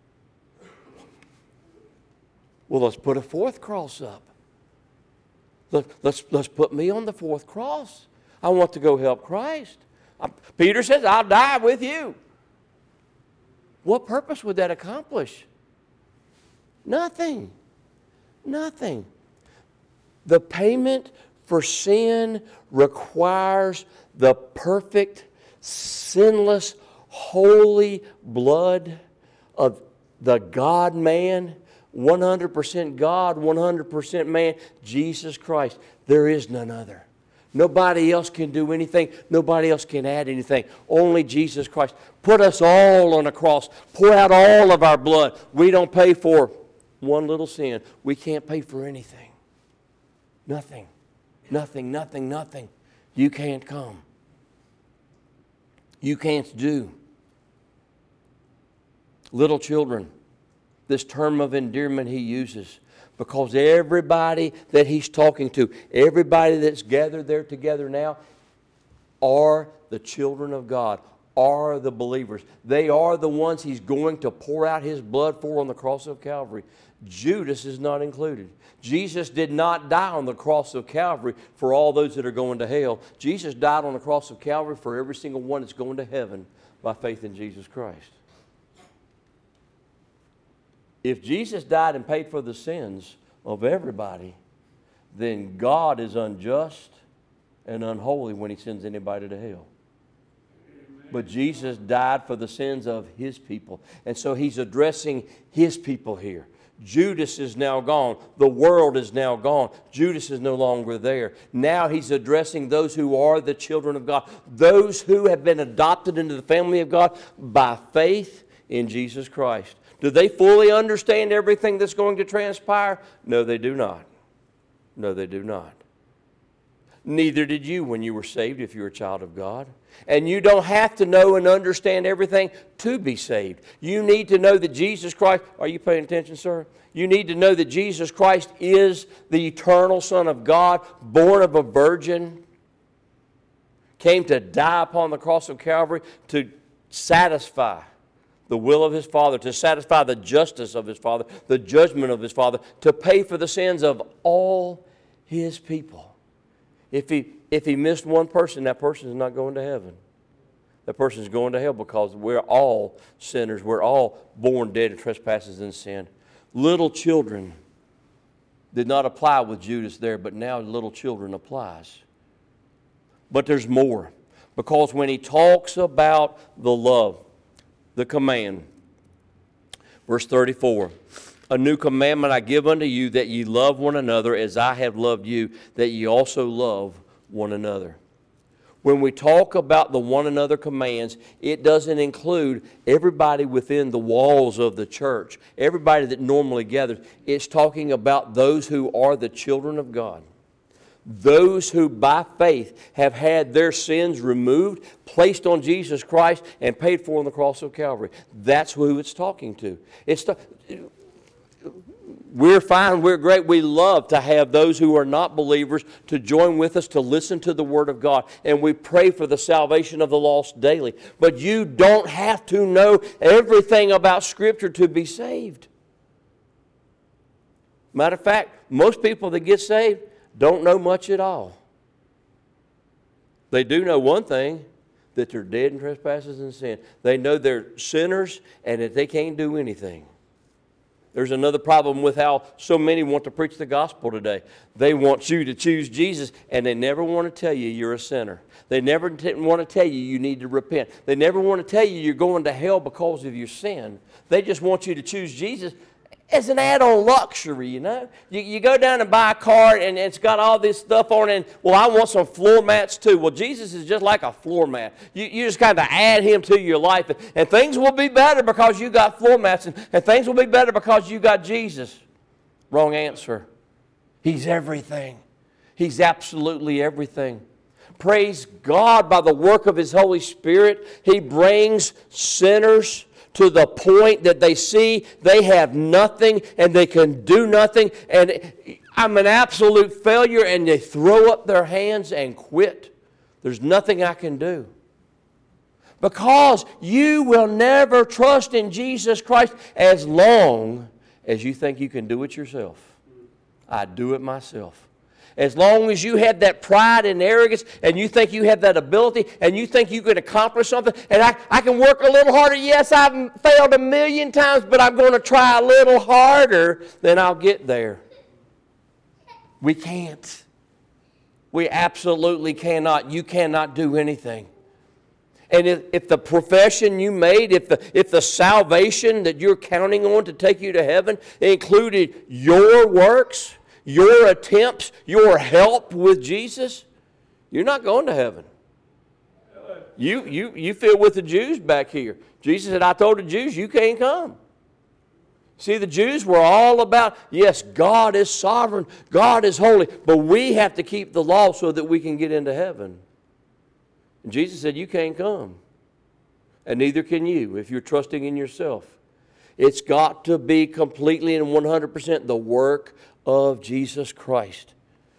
Well, let's put a fourth cross up. Let, let's, let's put me on the fourth cross. I want to go help Christ. I, Peter says, I'll die with you. What purpose would that accomplish? Nothing. Nothing. The payment for sin requires the perfect, sinless, holy blood of the God-man, one hundred percent God, one hundred percent man, Jesus Christ. There is none other. Nobody else can do anything. Nobody else can add anything. Only Jesus Christ. Put us all on a cross. Pour out all of our blood. We don't pay for one little sin. We can't pay for anything. Nothing. Nothing, nothing, nothing. You can't come. You can't do. Little children, this term of endearment he uses, because everybody that he's talking to, everybody that's gathered there together now, are the children of God, are the believers. They are the ones he's going to pour out his blood for on the cross of Calvary. Judas is not included. Jesus did not die on the cross of Calvary for all those that are going to hell. Jesus died on the cross of Calvary for every single one that's going to heaven by faith in Jesus Christ. If Jesus died and paid for the sins of everybody, then God is unjust and unholy when he sends anybody to hell. But Jesus died for the sins of his people. And so he's addressing his people here. Judas is now gone. The world is now gone. Judas is no longer there. Now he's addressing those who are the children of God, those who have been adopted into the family of God by faith in Jesus Christ. Do they fully understand everything that's going to transpire? No, they do not. No, they do not. Neither did you when you were saved if you're a child of God. And you don't have to know and understand everything to be saved. You need to know that Jesus Christ, are you paying attention, sir? You need to know that Jesus Christ is the eternal Son of God, born of a virgin, came to die upon the cross of Calvary to satisfy the will of his Father, to satisfy the justice of his Father, the judgment of his Father, to pay for the sins of all his people. If he, if he missed one person, that person is not going to heaven. That person is going to hell because we're all sinners. We're all born dead in trespasses and sin. Little children did not apply with Judas there, but now little children applies. But there's more. Because when he talks about the love, the command, verse thirty-four, a new commandment I give unto you, that ye love one another as I have loved you, that ye also love one another. When we talk about the one another commands, it doesn't include everybody within the walls of the church, everybody that normally gathers. It's talking about those who are the children of God, Those who by faith have had their sins removed, placed on Jesus Christ, and paid for on the cross of Calvary. That's who it's talking to. It's the, we're fine, we're great. We love to have those who are not believers to join with us to listen to the Word of God. And we pray for the salvation of the lost daily. But you don't have to know everything about Scripture to be saved. Matter of fact, most people that get saved don't know much at all. They do know one thing, that they're dead in trespasses and sin. They know they're sinners and that they can't do anything. There's another problem with how so many want to preach the gospel today. They want you to choose Jesus, and they never want to tell you you're a sinner. They never t- want to tell you you need to repent. They never want to tell you you're going to hell because of your sin. They just want you to choose Jesus as an add-on luxury, you know. You, you go down and buy a car, and it's got all this stuff on it, and, well, I want some floor mats too. Well, Jesus is just like a floor mat. You, you just kind of add Him to your life, and, and things will be better because you got floor mats, and, and things will be better because you got Jesus. Wrong answer. He's everything. He's absolutely everything. Praise God, by the work of His Holy Spirit, He brings sinners to the point that they see they have nothing and they can do nothing, and I'm an absolute failure, and they throw up their hands and quit. There's nothing I can do. Because you will never trust in Jesus Christ as long as you think you can do it yourself. I do it myself. As long as you have that pride and arrogance, and you think you have that ability, and you think you can accomplish something, and I, I can work a little harder. Yes, I've failed a million times, but I'm going to try a little harder, then I'll get there. We can't. We absolutely cannot. You cannot do anything. And if, if the profession you made, if the, if the salvation that you're counting on to take you to heaven included your works, your attempts, your help with Jesus, you're not going to heaven. You, you, you feel with the Jews back here. Jesus said, I told the Jews, you can't come. See, the Jews were all about, yes, God is sovereign, God is holy, but we have to keep the law so that we can get into heaven. And Jesus said, you can't come. And neither can you if you're trusting in yourself. It's got to be completely and one hundred percent the work of Jesus Christ.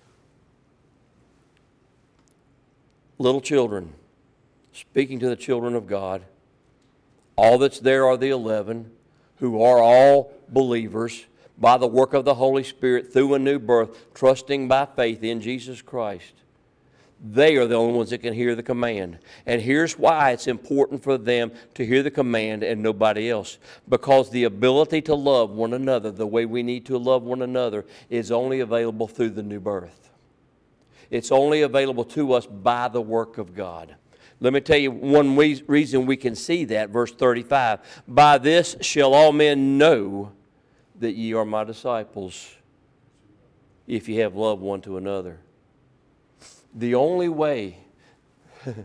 Little children, speaking to the children of God, all that's there are the eleven who are all believers by the work of the Holy Spirit through a new birth, trusting by faith in Jesus Christ. They are the only ones that can hear the command. And here's why it's important for them to hear the command and nobody else. Because the ability to love one another the way we need to love one another is only available through the new birth. It's only available to us by the work of God. Let me tell you one reason we can see that, verse thirty-five. By this shall all men know that ye are my disciples, if ye have love one to another. The only way, and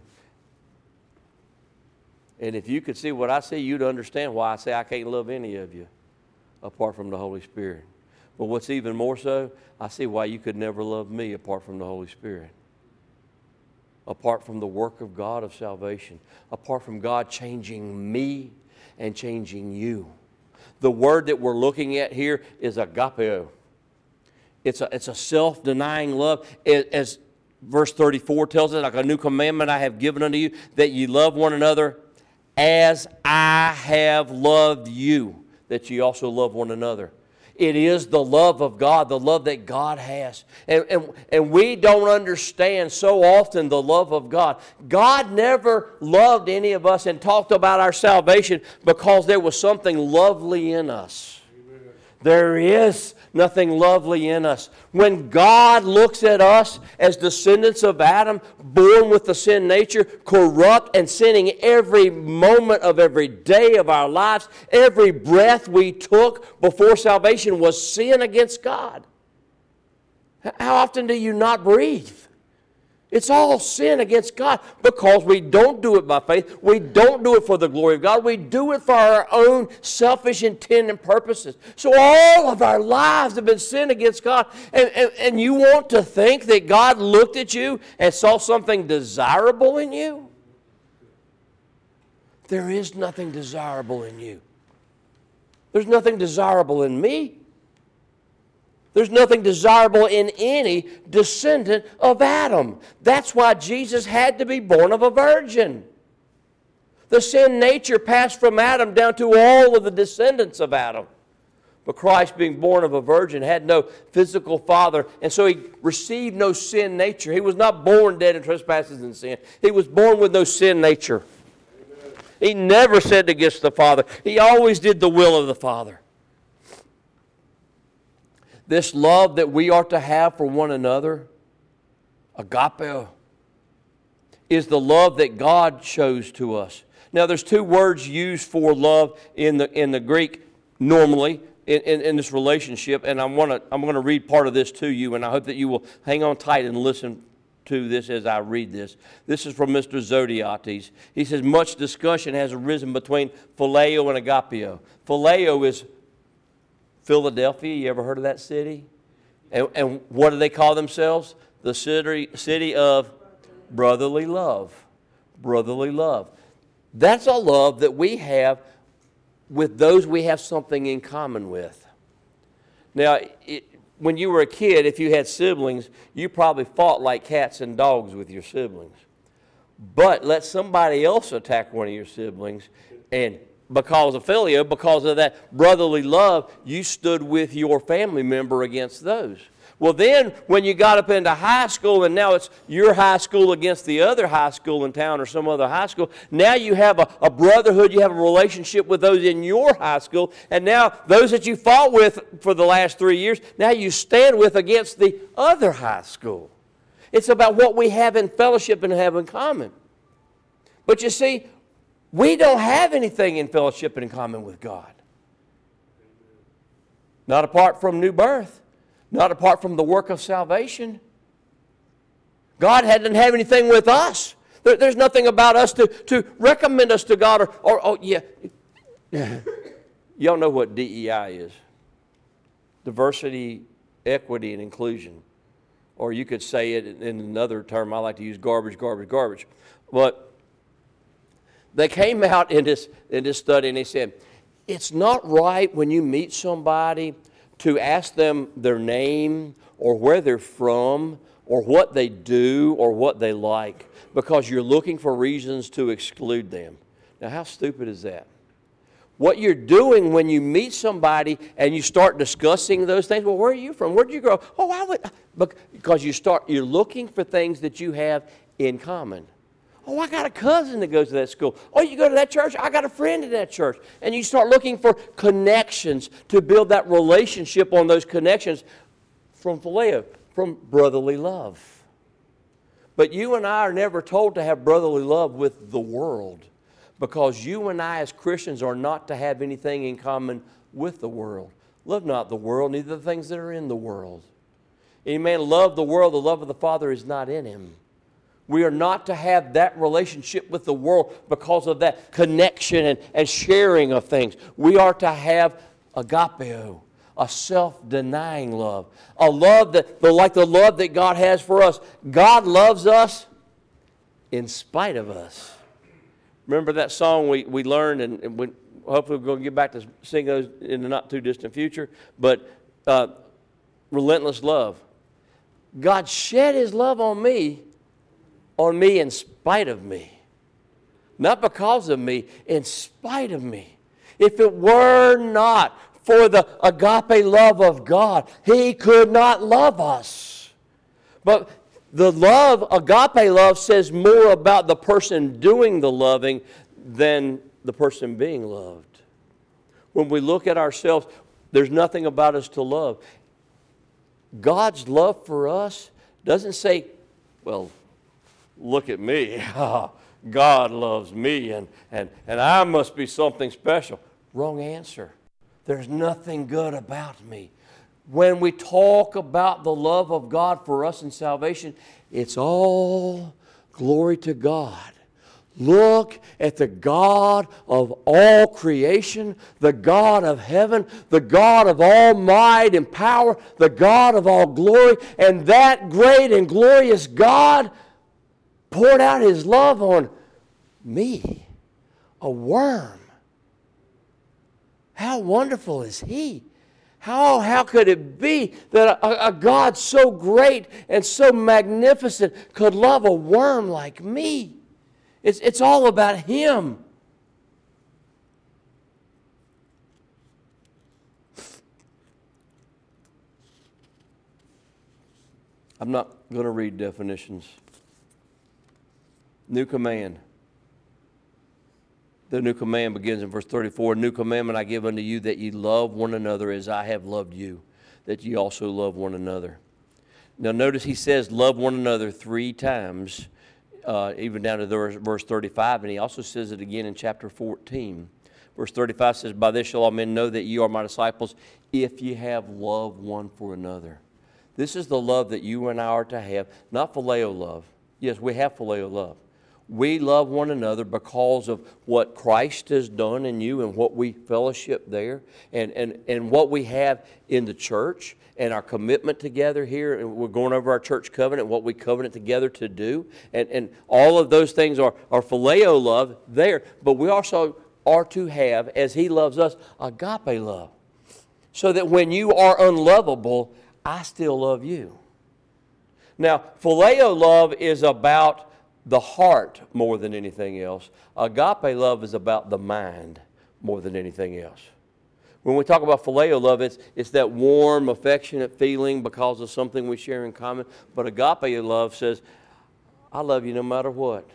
if you could see what I see, you'd understand why I say I can't love any of you apart from the Holy Spirit. But what's even more so, I see why you could never love me apart from the Holy Spirit. Apart from the work of God of salvation. Apart from God changing me and changing you. The word that we're looking at here is agapeo. It's a, it's a self-denying love. As verse thirty-four tells us, like a new commandment I have given unto you, that ye love one another as I have loved you, that ye also love one another. It is the love of God, the love that God has. And, and, and we don't understand so often the love of God. God never loved any of us and talked about our salvation because there was something lovely in us. Amen. There is nothing lovely in us. When God looks at us as descendants of Adam, born with the sin nature, corrupt and sinning every moment of every day of our lives, every breath we took before salvation was sin against God. How often do you not breathe? It's all sin against God because we don't do it by faith. We don't do it for the glory of God. We do it for our own selfish intent and purposes. So all of our lives have been sin against God. And, and, and you want to think that God looked at you and saw something desirable in you? There is nothing desirable in you. There's nothing desirable in me. There's nothing desirable in any descendant of Adam. That's why Jesus had to be born of a virgin. The sin nature passed from Adam down to all of the descendants of Adam. But Christ, being born of a virgin, had no physical father, and so he received no sin nature. He was not born dead in trespasses and sin. He was born with no sin nature. Amen. He never sinned against the Father. He always did the will of the Father. This love that we are to have for one another, agapeo, is the love that God shows to us. Now, there's two words used for love in the in the Greek normally in, in, in this relationship, and I want to I'm going to read part of this to you, and I hope that you will hang on tight and listen to this as I read this. This is from Mister Zodhiates. He says, much discussion has arisen between phileo and agapeo. Phileo is Philadelphia. You ever heard of that city? And, and what do they call themselves? The city, city of brotherly love. Brotherly love. That's a love that we have with those we have something in common with. Now, it, when you were a kid, if you had siblings, you probably fought like cats and dogs with your siblings. But let somebody else attack one of your siblings, and because of phileo, because of that brotherly love, you stood with your family member against those. Well, then, when you got up into high school, and now it's your high school against the other high school in town or some other high school, now you have a, a brotherhood, you have a relationship with those in your high school, and now those that you fought with for the last three years, now you stand with against the other high school. It's about what we have in fellowship and have in common. But you see, we don't have anything in fellowship and in common with God. Not apart from new birth. Not apart from the work of salvation. God doesn't have anything with us. There, there's nothing about us to, to recommend us to God. Or, or oh, yeah. Y'all know what D E I is. Diversity, equity, and inclusion. Or you could say it in another term. I like to use garbage, garbage, garbage. But they came out in this, in this study and they said, it's not right when you meet somebody to ask them their name or where they're from or what they do or what they like because you're looking for reasons to exclude them. Now, how stupid is that? What you're doing when you meet somebody and you start discussing those things, well, where are you from? Where did you grow? Oh, I would, because you start, you're looking for things that you have in common. Oh, I got a cousin that goes to that school. Oh, you go to that church? I got a friend in that church. And you start looking for connections to build that relationship on those connections from phileo, from brotherly love. But you and I are never told to have brotherly love with the world because you and I as Christians are not to have anything in common with the world. Love not the world, neither the things that are in the world. Any man love the world, the love of the Father is not in him. We are not to have that relationship with the world because of that connection and, and sharing of things. We are to have agapeo, a self-denying love, a love that, like the love that God has for us. God loves us in spite of us. Remember that song we, we learned, and, and we, hopefully we're going to get back to sing those in the not too distant future, but uh, relentless love. God shed His love on me on me in spite of me. Not because of me, in spite of me. If it were not for the agape love of God, He could not love us. But the love, agape love, says more about the person doing the loving than the person being loved. When we look at ourselves, there's nothing about us to love. God's love for us doesn't say, well, look at me. God loves me, and, and, and I must be something special. Wrong answer. There's nothing good about me. when we talk about the love of God for us in salvation, it's all glory to God. Look at the God of all creation, the God of heaven, the God of all might and power, the God of all glory, and that great and glorious God poured out His love on me, a worm. How wonderful is He? How, how could it be that a, a God so great and so magnificent could love a worm like me? It's, it's all about Him. I'm not going to read definitions. New command. The new command begins in verse thirty-four. New commandment I give unto you, that ye love one another as I have loved you, that ye also love one another. Now notice he says love one another three times. Uh, even down to the verse thirty-five, and he also says it again in chapter fourteen. Verse thirty-five says, by this shall all men know that ye are my disciples, if ye have love one for another. This is the love that you and I are to have, not phileo love. Yes, we have phileo love. We love one another because of what Christ has done in you and what we fellowship there and, and, and what we have in the church and our commitment together here. And we're going over our church covenant, what we covenant together to do. And, and all of those things are, are phileo love there. But we also are to have, as He loves us, agape love. So that when you are unlovable, I still love you. Now, phileo love is about the heart more than anything else. Agape love is about the mind more than anything else. When we talk about phileo love, it's, it's that warm, affectionate feeling because of something we share in common. But agape love says, I love you no matter what.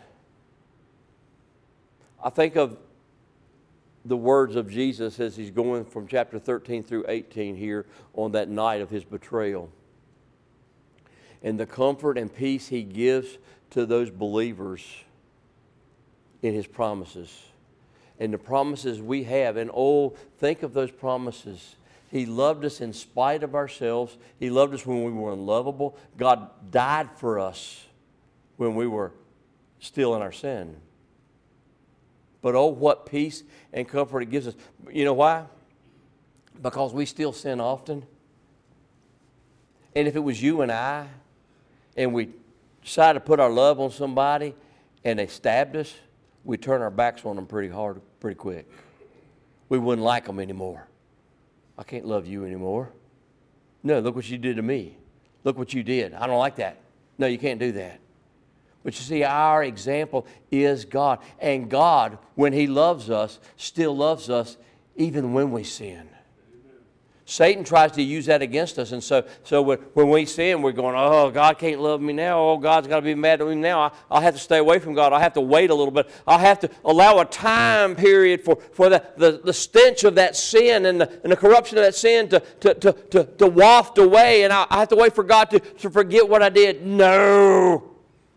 I think of the words of Jesus as He's going from chapter thirteen through eighteen here on that night of His betrayal. And the comfort and peace He gives to those believers in His promises. And the promises we have. And oh, think of those promises. He loved us in spite of ourselves. He loved us when we were unlovable. God died for us when we were still in our sin. But oh, what peace and comfort it gives us. You know why? Because we still sin often. And if it was you and I, and we decided to put our love on somebody, and they stabbed us, we'd turn our backs on them pretty hard, pretty quick. We wouldn't like them anymore. I can't love you anymore. No, look what you did to me. Look what you did. I don't like that. No, you can't do that. But you see, our example is God. And God, when He loves us, still loves us even when we sin. Satan tries to use that against us. And so, so when, when we sin, we're going, oh, God can't love me now. Oh, God's got to be mad at me now. I, I'll have to stay away from God. I'll have to wait a little bit. I'll have to allow a time period for, for the, the, the stench of that sin and the, and the corruption of that sin to, to, to, to, to waft away. And I, I have to wait for God to, to forget what I did. No.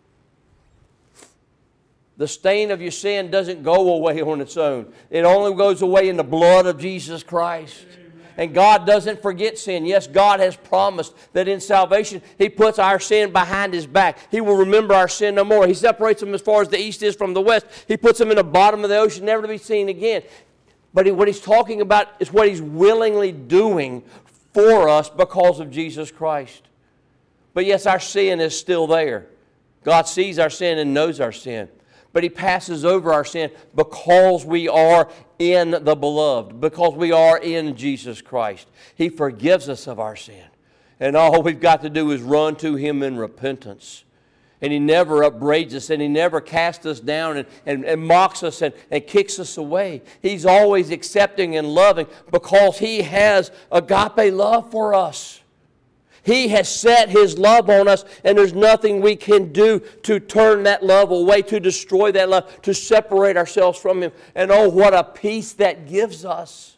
The stain of your sin doesn't go away on its own. It only goes away in the blood of Jesus Christ. And God doesn't forget sin. Yes, God has promised that in salvation He puts our sin behind His back. He will remember our sin no more. He separates them as far as the east is from the west. He puts them in the bottom of the ocean, never to be seen again. But what He's talking about is what He's willingly doing for us because of Jesus Christ. But yes, our sin is still there. God sees our sin and knows our sin. But He passes over our sin because we are in the beloved, because we are in Jesus Christ. He forgives us of our sin. And all we've got to do is run to Him in repentance. And He never upbraids us, and He never casts us down and, and, and mocks us and, and kicks us away. He's always accepting and loving because He has agape love for us. He has set His love on us, and there's nothing we can do to turn that love away, to destroy that love, to separate ourselves from Him. And oh, what a peace that gives us.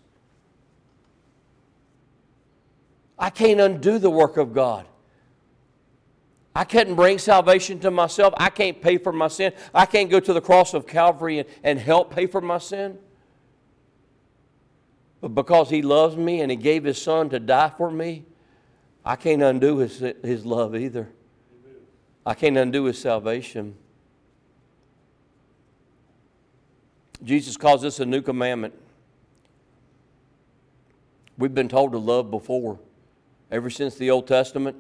I can't undo the work of God. I couldn't bring salvation to myself. I can't pay for my sin. I can't go to the cross of Calvary and, and help pay for my sin. But because He loves me and He gave His Son to die for me, I can't undo his, his love either. I can't undo his salvation. Jesus calls this a new commandment. We've been told to love before. Ever since the Old Testament,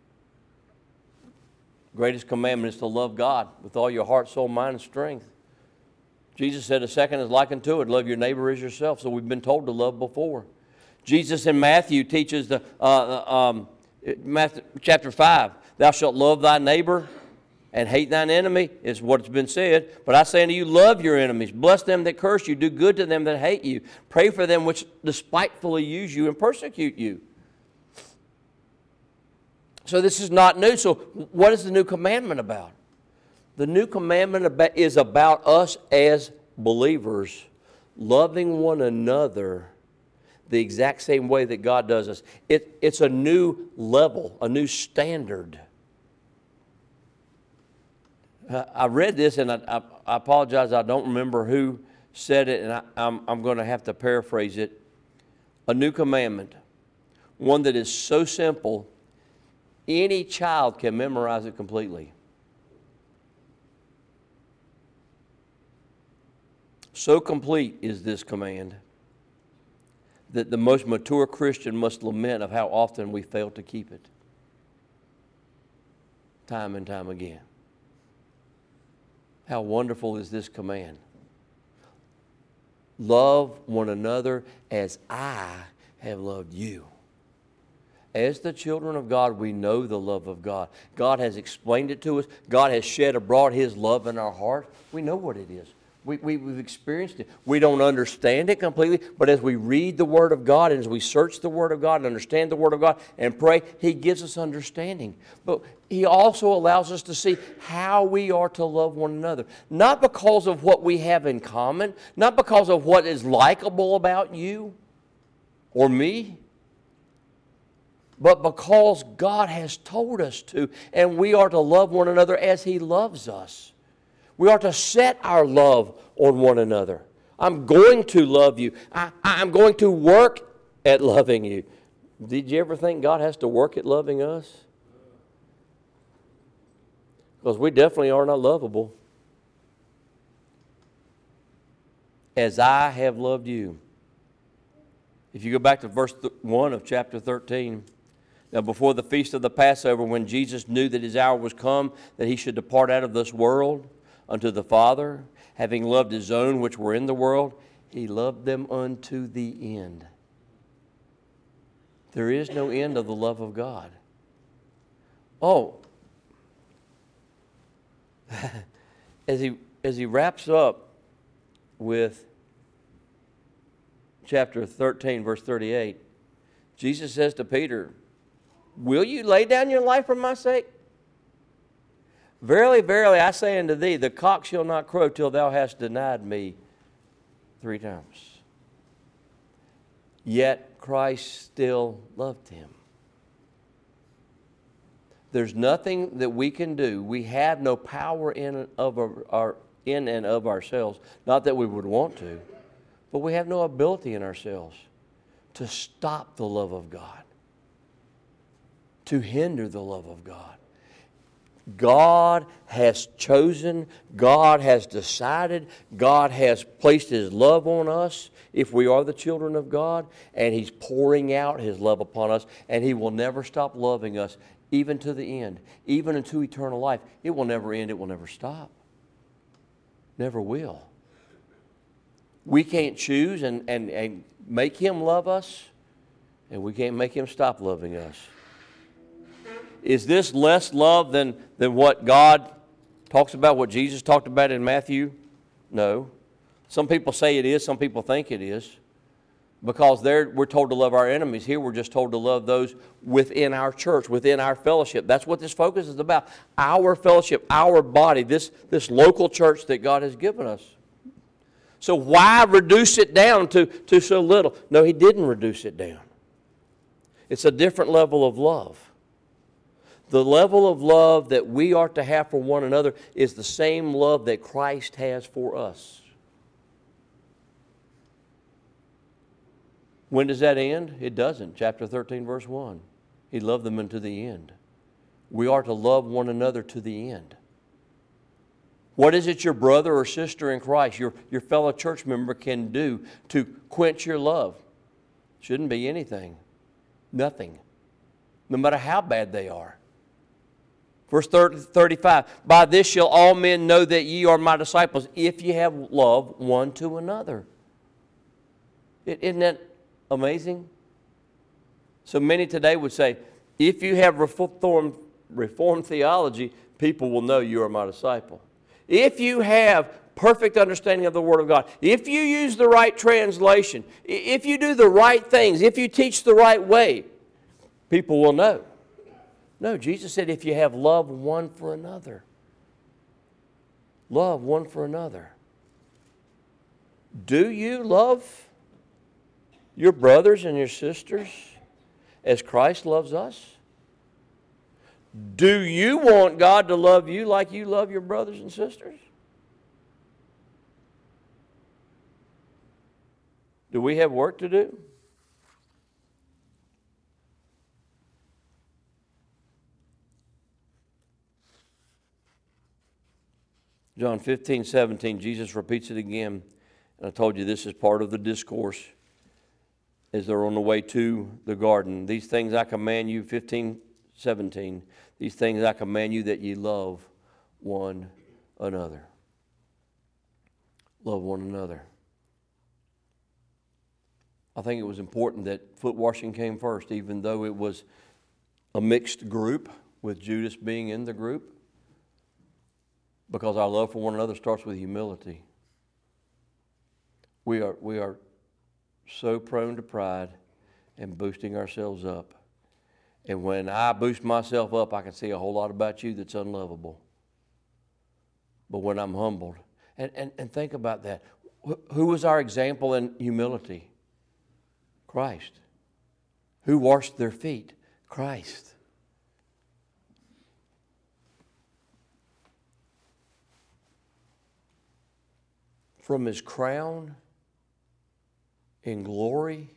the greatest commandment is to love God with all your heart, soul, mind, and strength. Jesus said a second is likened to it. Love your neighbor as yourself. So we've been told to love before. Jesus in Matthew teaches the uh, um, Matthew, chapter five, thou shalt love thy neighbor and hate thine enemy, is what's been said. But I say unto you, love your enemies. Bless them that curse you. Do good to them that hate you. Pray for them which despitefully use you and persecute you. So this is not new. So what is the new commandment about? The new commandment is about us as believers loving one another the exact same way that God does us. It, it's a new level, a new standard. Uh, I read this, and I, I, I apologize, I don't remember who said it, and I, I'm, I'm going to have to paraphrase it. A new commandment, one that is so simple, any child can memorize it completely. So complete is this command that the most mature Christian must lament of how often we fail to keep it. Time and time again. How wonderful is this command? Love one another as I have loved you. As the children of God, we know the love of God. God has explained it to us. God has shed abroad His love in our heart. We know what it is. We, we, we've experienced it. We don't understand it completely, but as we read the Word of God and as we search the Word of God and understand the Word of God and pray, He gives us understanding. But He also allows us to see how we are to love one another. Not because of what we have in common, not because of what is likable about you or me, but because God has told us to, and we are to love one another as He loves us. We are to set our love on one another. I'm going to love you. I, I'm going to work at loving you. Did you ever think God has to work at loving us? Because we definitely are not lovable. As I have loved you. If you go back to verse one of chapter thirteen, now before the feast of the Passover, when Jesus knew that His hour was come, that He should depart out of this world unto the Father, having loved His own which were in the world, He loved them unto the end. There is no end of the love of God. Oh, as he as he wraps up with chapter thirteen, verse thirty-eight, Jesus says to Peter, will you lay down your life for my sake? Verily, verily, I say unto thee, the cock shall not crow till thou hast denied me three times. Yet Christ still loved him. There's nothing that we can do. We have no power in, of our, our, in and of ourselves. Not that we would want to, but we have no ability in ourselves to stop the love of God, to hinder the love of God. God has chosen, God has decided, God has placed His love on us if we are the children of God, and He's pouring out His love upon us, and He will never stop loving us even to the end, even into eternal life. It will never end, it will never stop. Never will. We can't choose and, and, and make Him love us, and we can't make Him stop loving us. Is this less love than, than what God talks about, what Jesus talked about in Matthew? No. Some people say it is, some people think it is. Because there we're told to love our enemies. Here we're just told to love those within our church, within our fellowship. That's what this focus is about. Our fellowship, our body, this, this local church that God has given us. So why reduce it down to, to so little? No, He didn't reduce it down. It's a different level of love. The level of love that we are to have for one another is the same love that Christ has for us. When does that end? It doesn't. Chapter thirteen, verse one. He loved them unto the end. We are to love one another to the end. What is it your brother or sister in Christ, your, your fellow church member can do to quench your love? Shouldn't be anything. Nothing. No matter how bad they are. Verse thirty-five, by this shall all men know that ye are my disciples, if ye have love one to another. Isn't that amazing? So many today would say, if you have reformed, reformed theology, people will know you are my disciple. If you have perfect understanding of the Word of God, if you use the right translation, if you do the right things, if you teach the right way, people will know. No, Jesus said if you have love one for another. Love one for another. Do you love your brothers and your sisters as Christ loves us? Do you want God to love you like you love your brothers and sisters? Do we have work to do? John fifteen, seventeen, Jesus repeats it again. And I told you this is part of the discourse as they're on the way to the garden. These things I command you, fifteen, seventeen, these things I command you that ye love one another. Love one another. I think it was important that foot washing came first, even though it was a mixed group with Judas being in the group. Because our love for one another starts with humility. We are, we are so prone to pride and boosting ourselves up. And when I boost myself up, I can see a whole lot about you that's unlovable. But when I'm humbled, and, and, and think about that. Who was our example in humility? Christ. Who washed their feet? Christ. From his crown in glory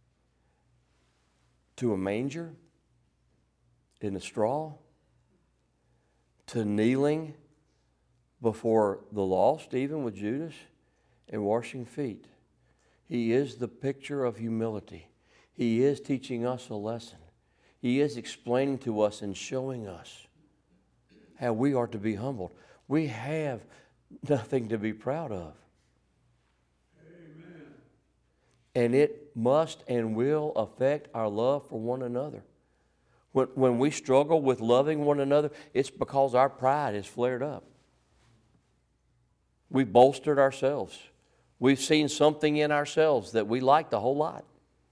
to a manger in a straw, to kneeling before the lost, even with Judas, and washing feet. He is the picture of humility. He is teaching us a lesson. He is explaining to us and showing us how we are to be humbled. We have nothing to be proud of. Amen. And it must and will affect our love for one another. When, when we struggle with loving one another, it's because our pride is flared up. We've bolstered ourselves. We've seen something in ourselves that we liked a whole lot.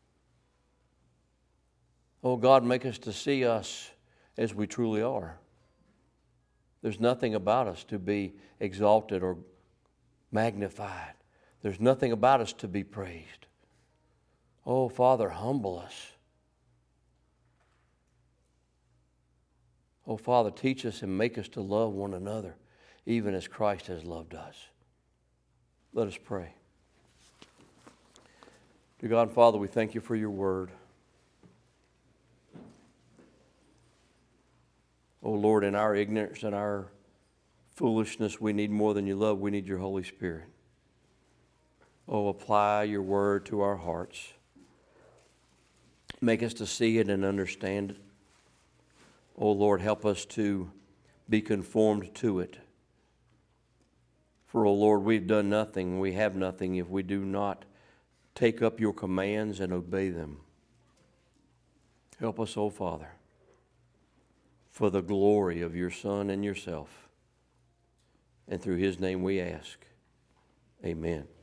Oh, God, make us to see us as we truly are. There's nothing about us to be exalted or magnified. There's nothing about us to be praised. Oh, Father, humble us. Oh, Father, teach us and make us to love one another, even as Christ has loved us. Let us pray. Dear God and Father, we thank you for your word. Oh, Lord, in our ignorance and our foolishness, we need more than your love. We need your Holy Spirit. Oh, apply your word to our hearts. Make us to see it and understand it. Oh, Lord, help us to be conformed to it. For, oh, Lord, we've done nothing, we have nothing if we do not take up your commands and obey them. Help us, oh, Father, for the glory of your Son and yourself. And through his name we ask. Amen.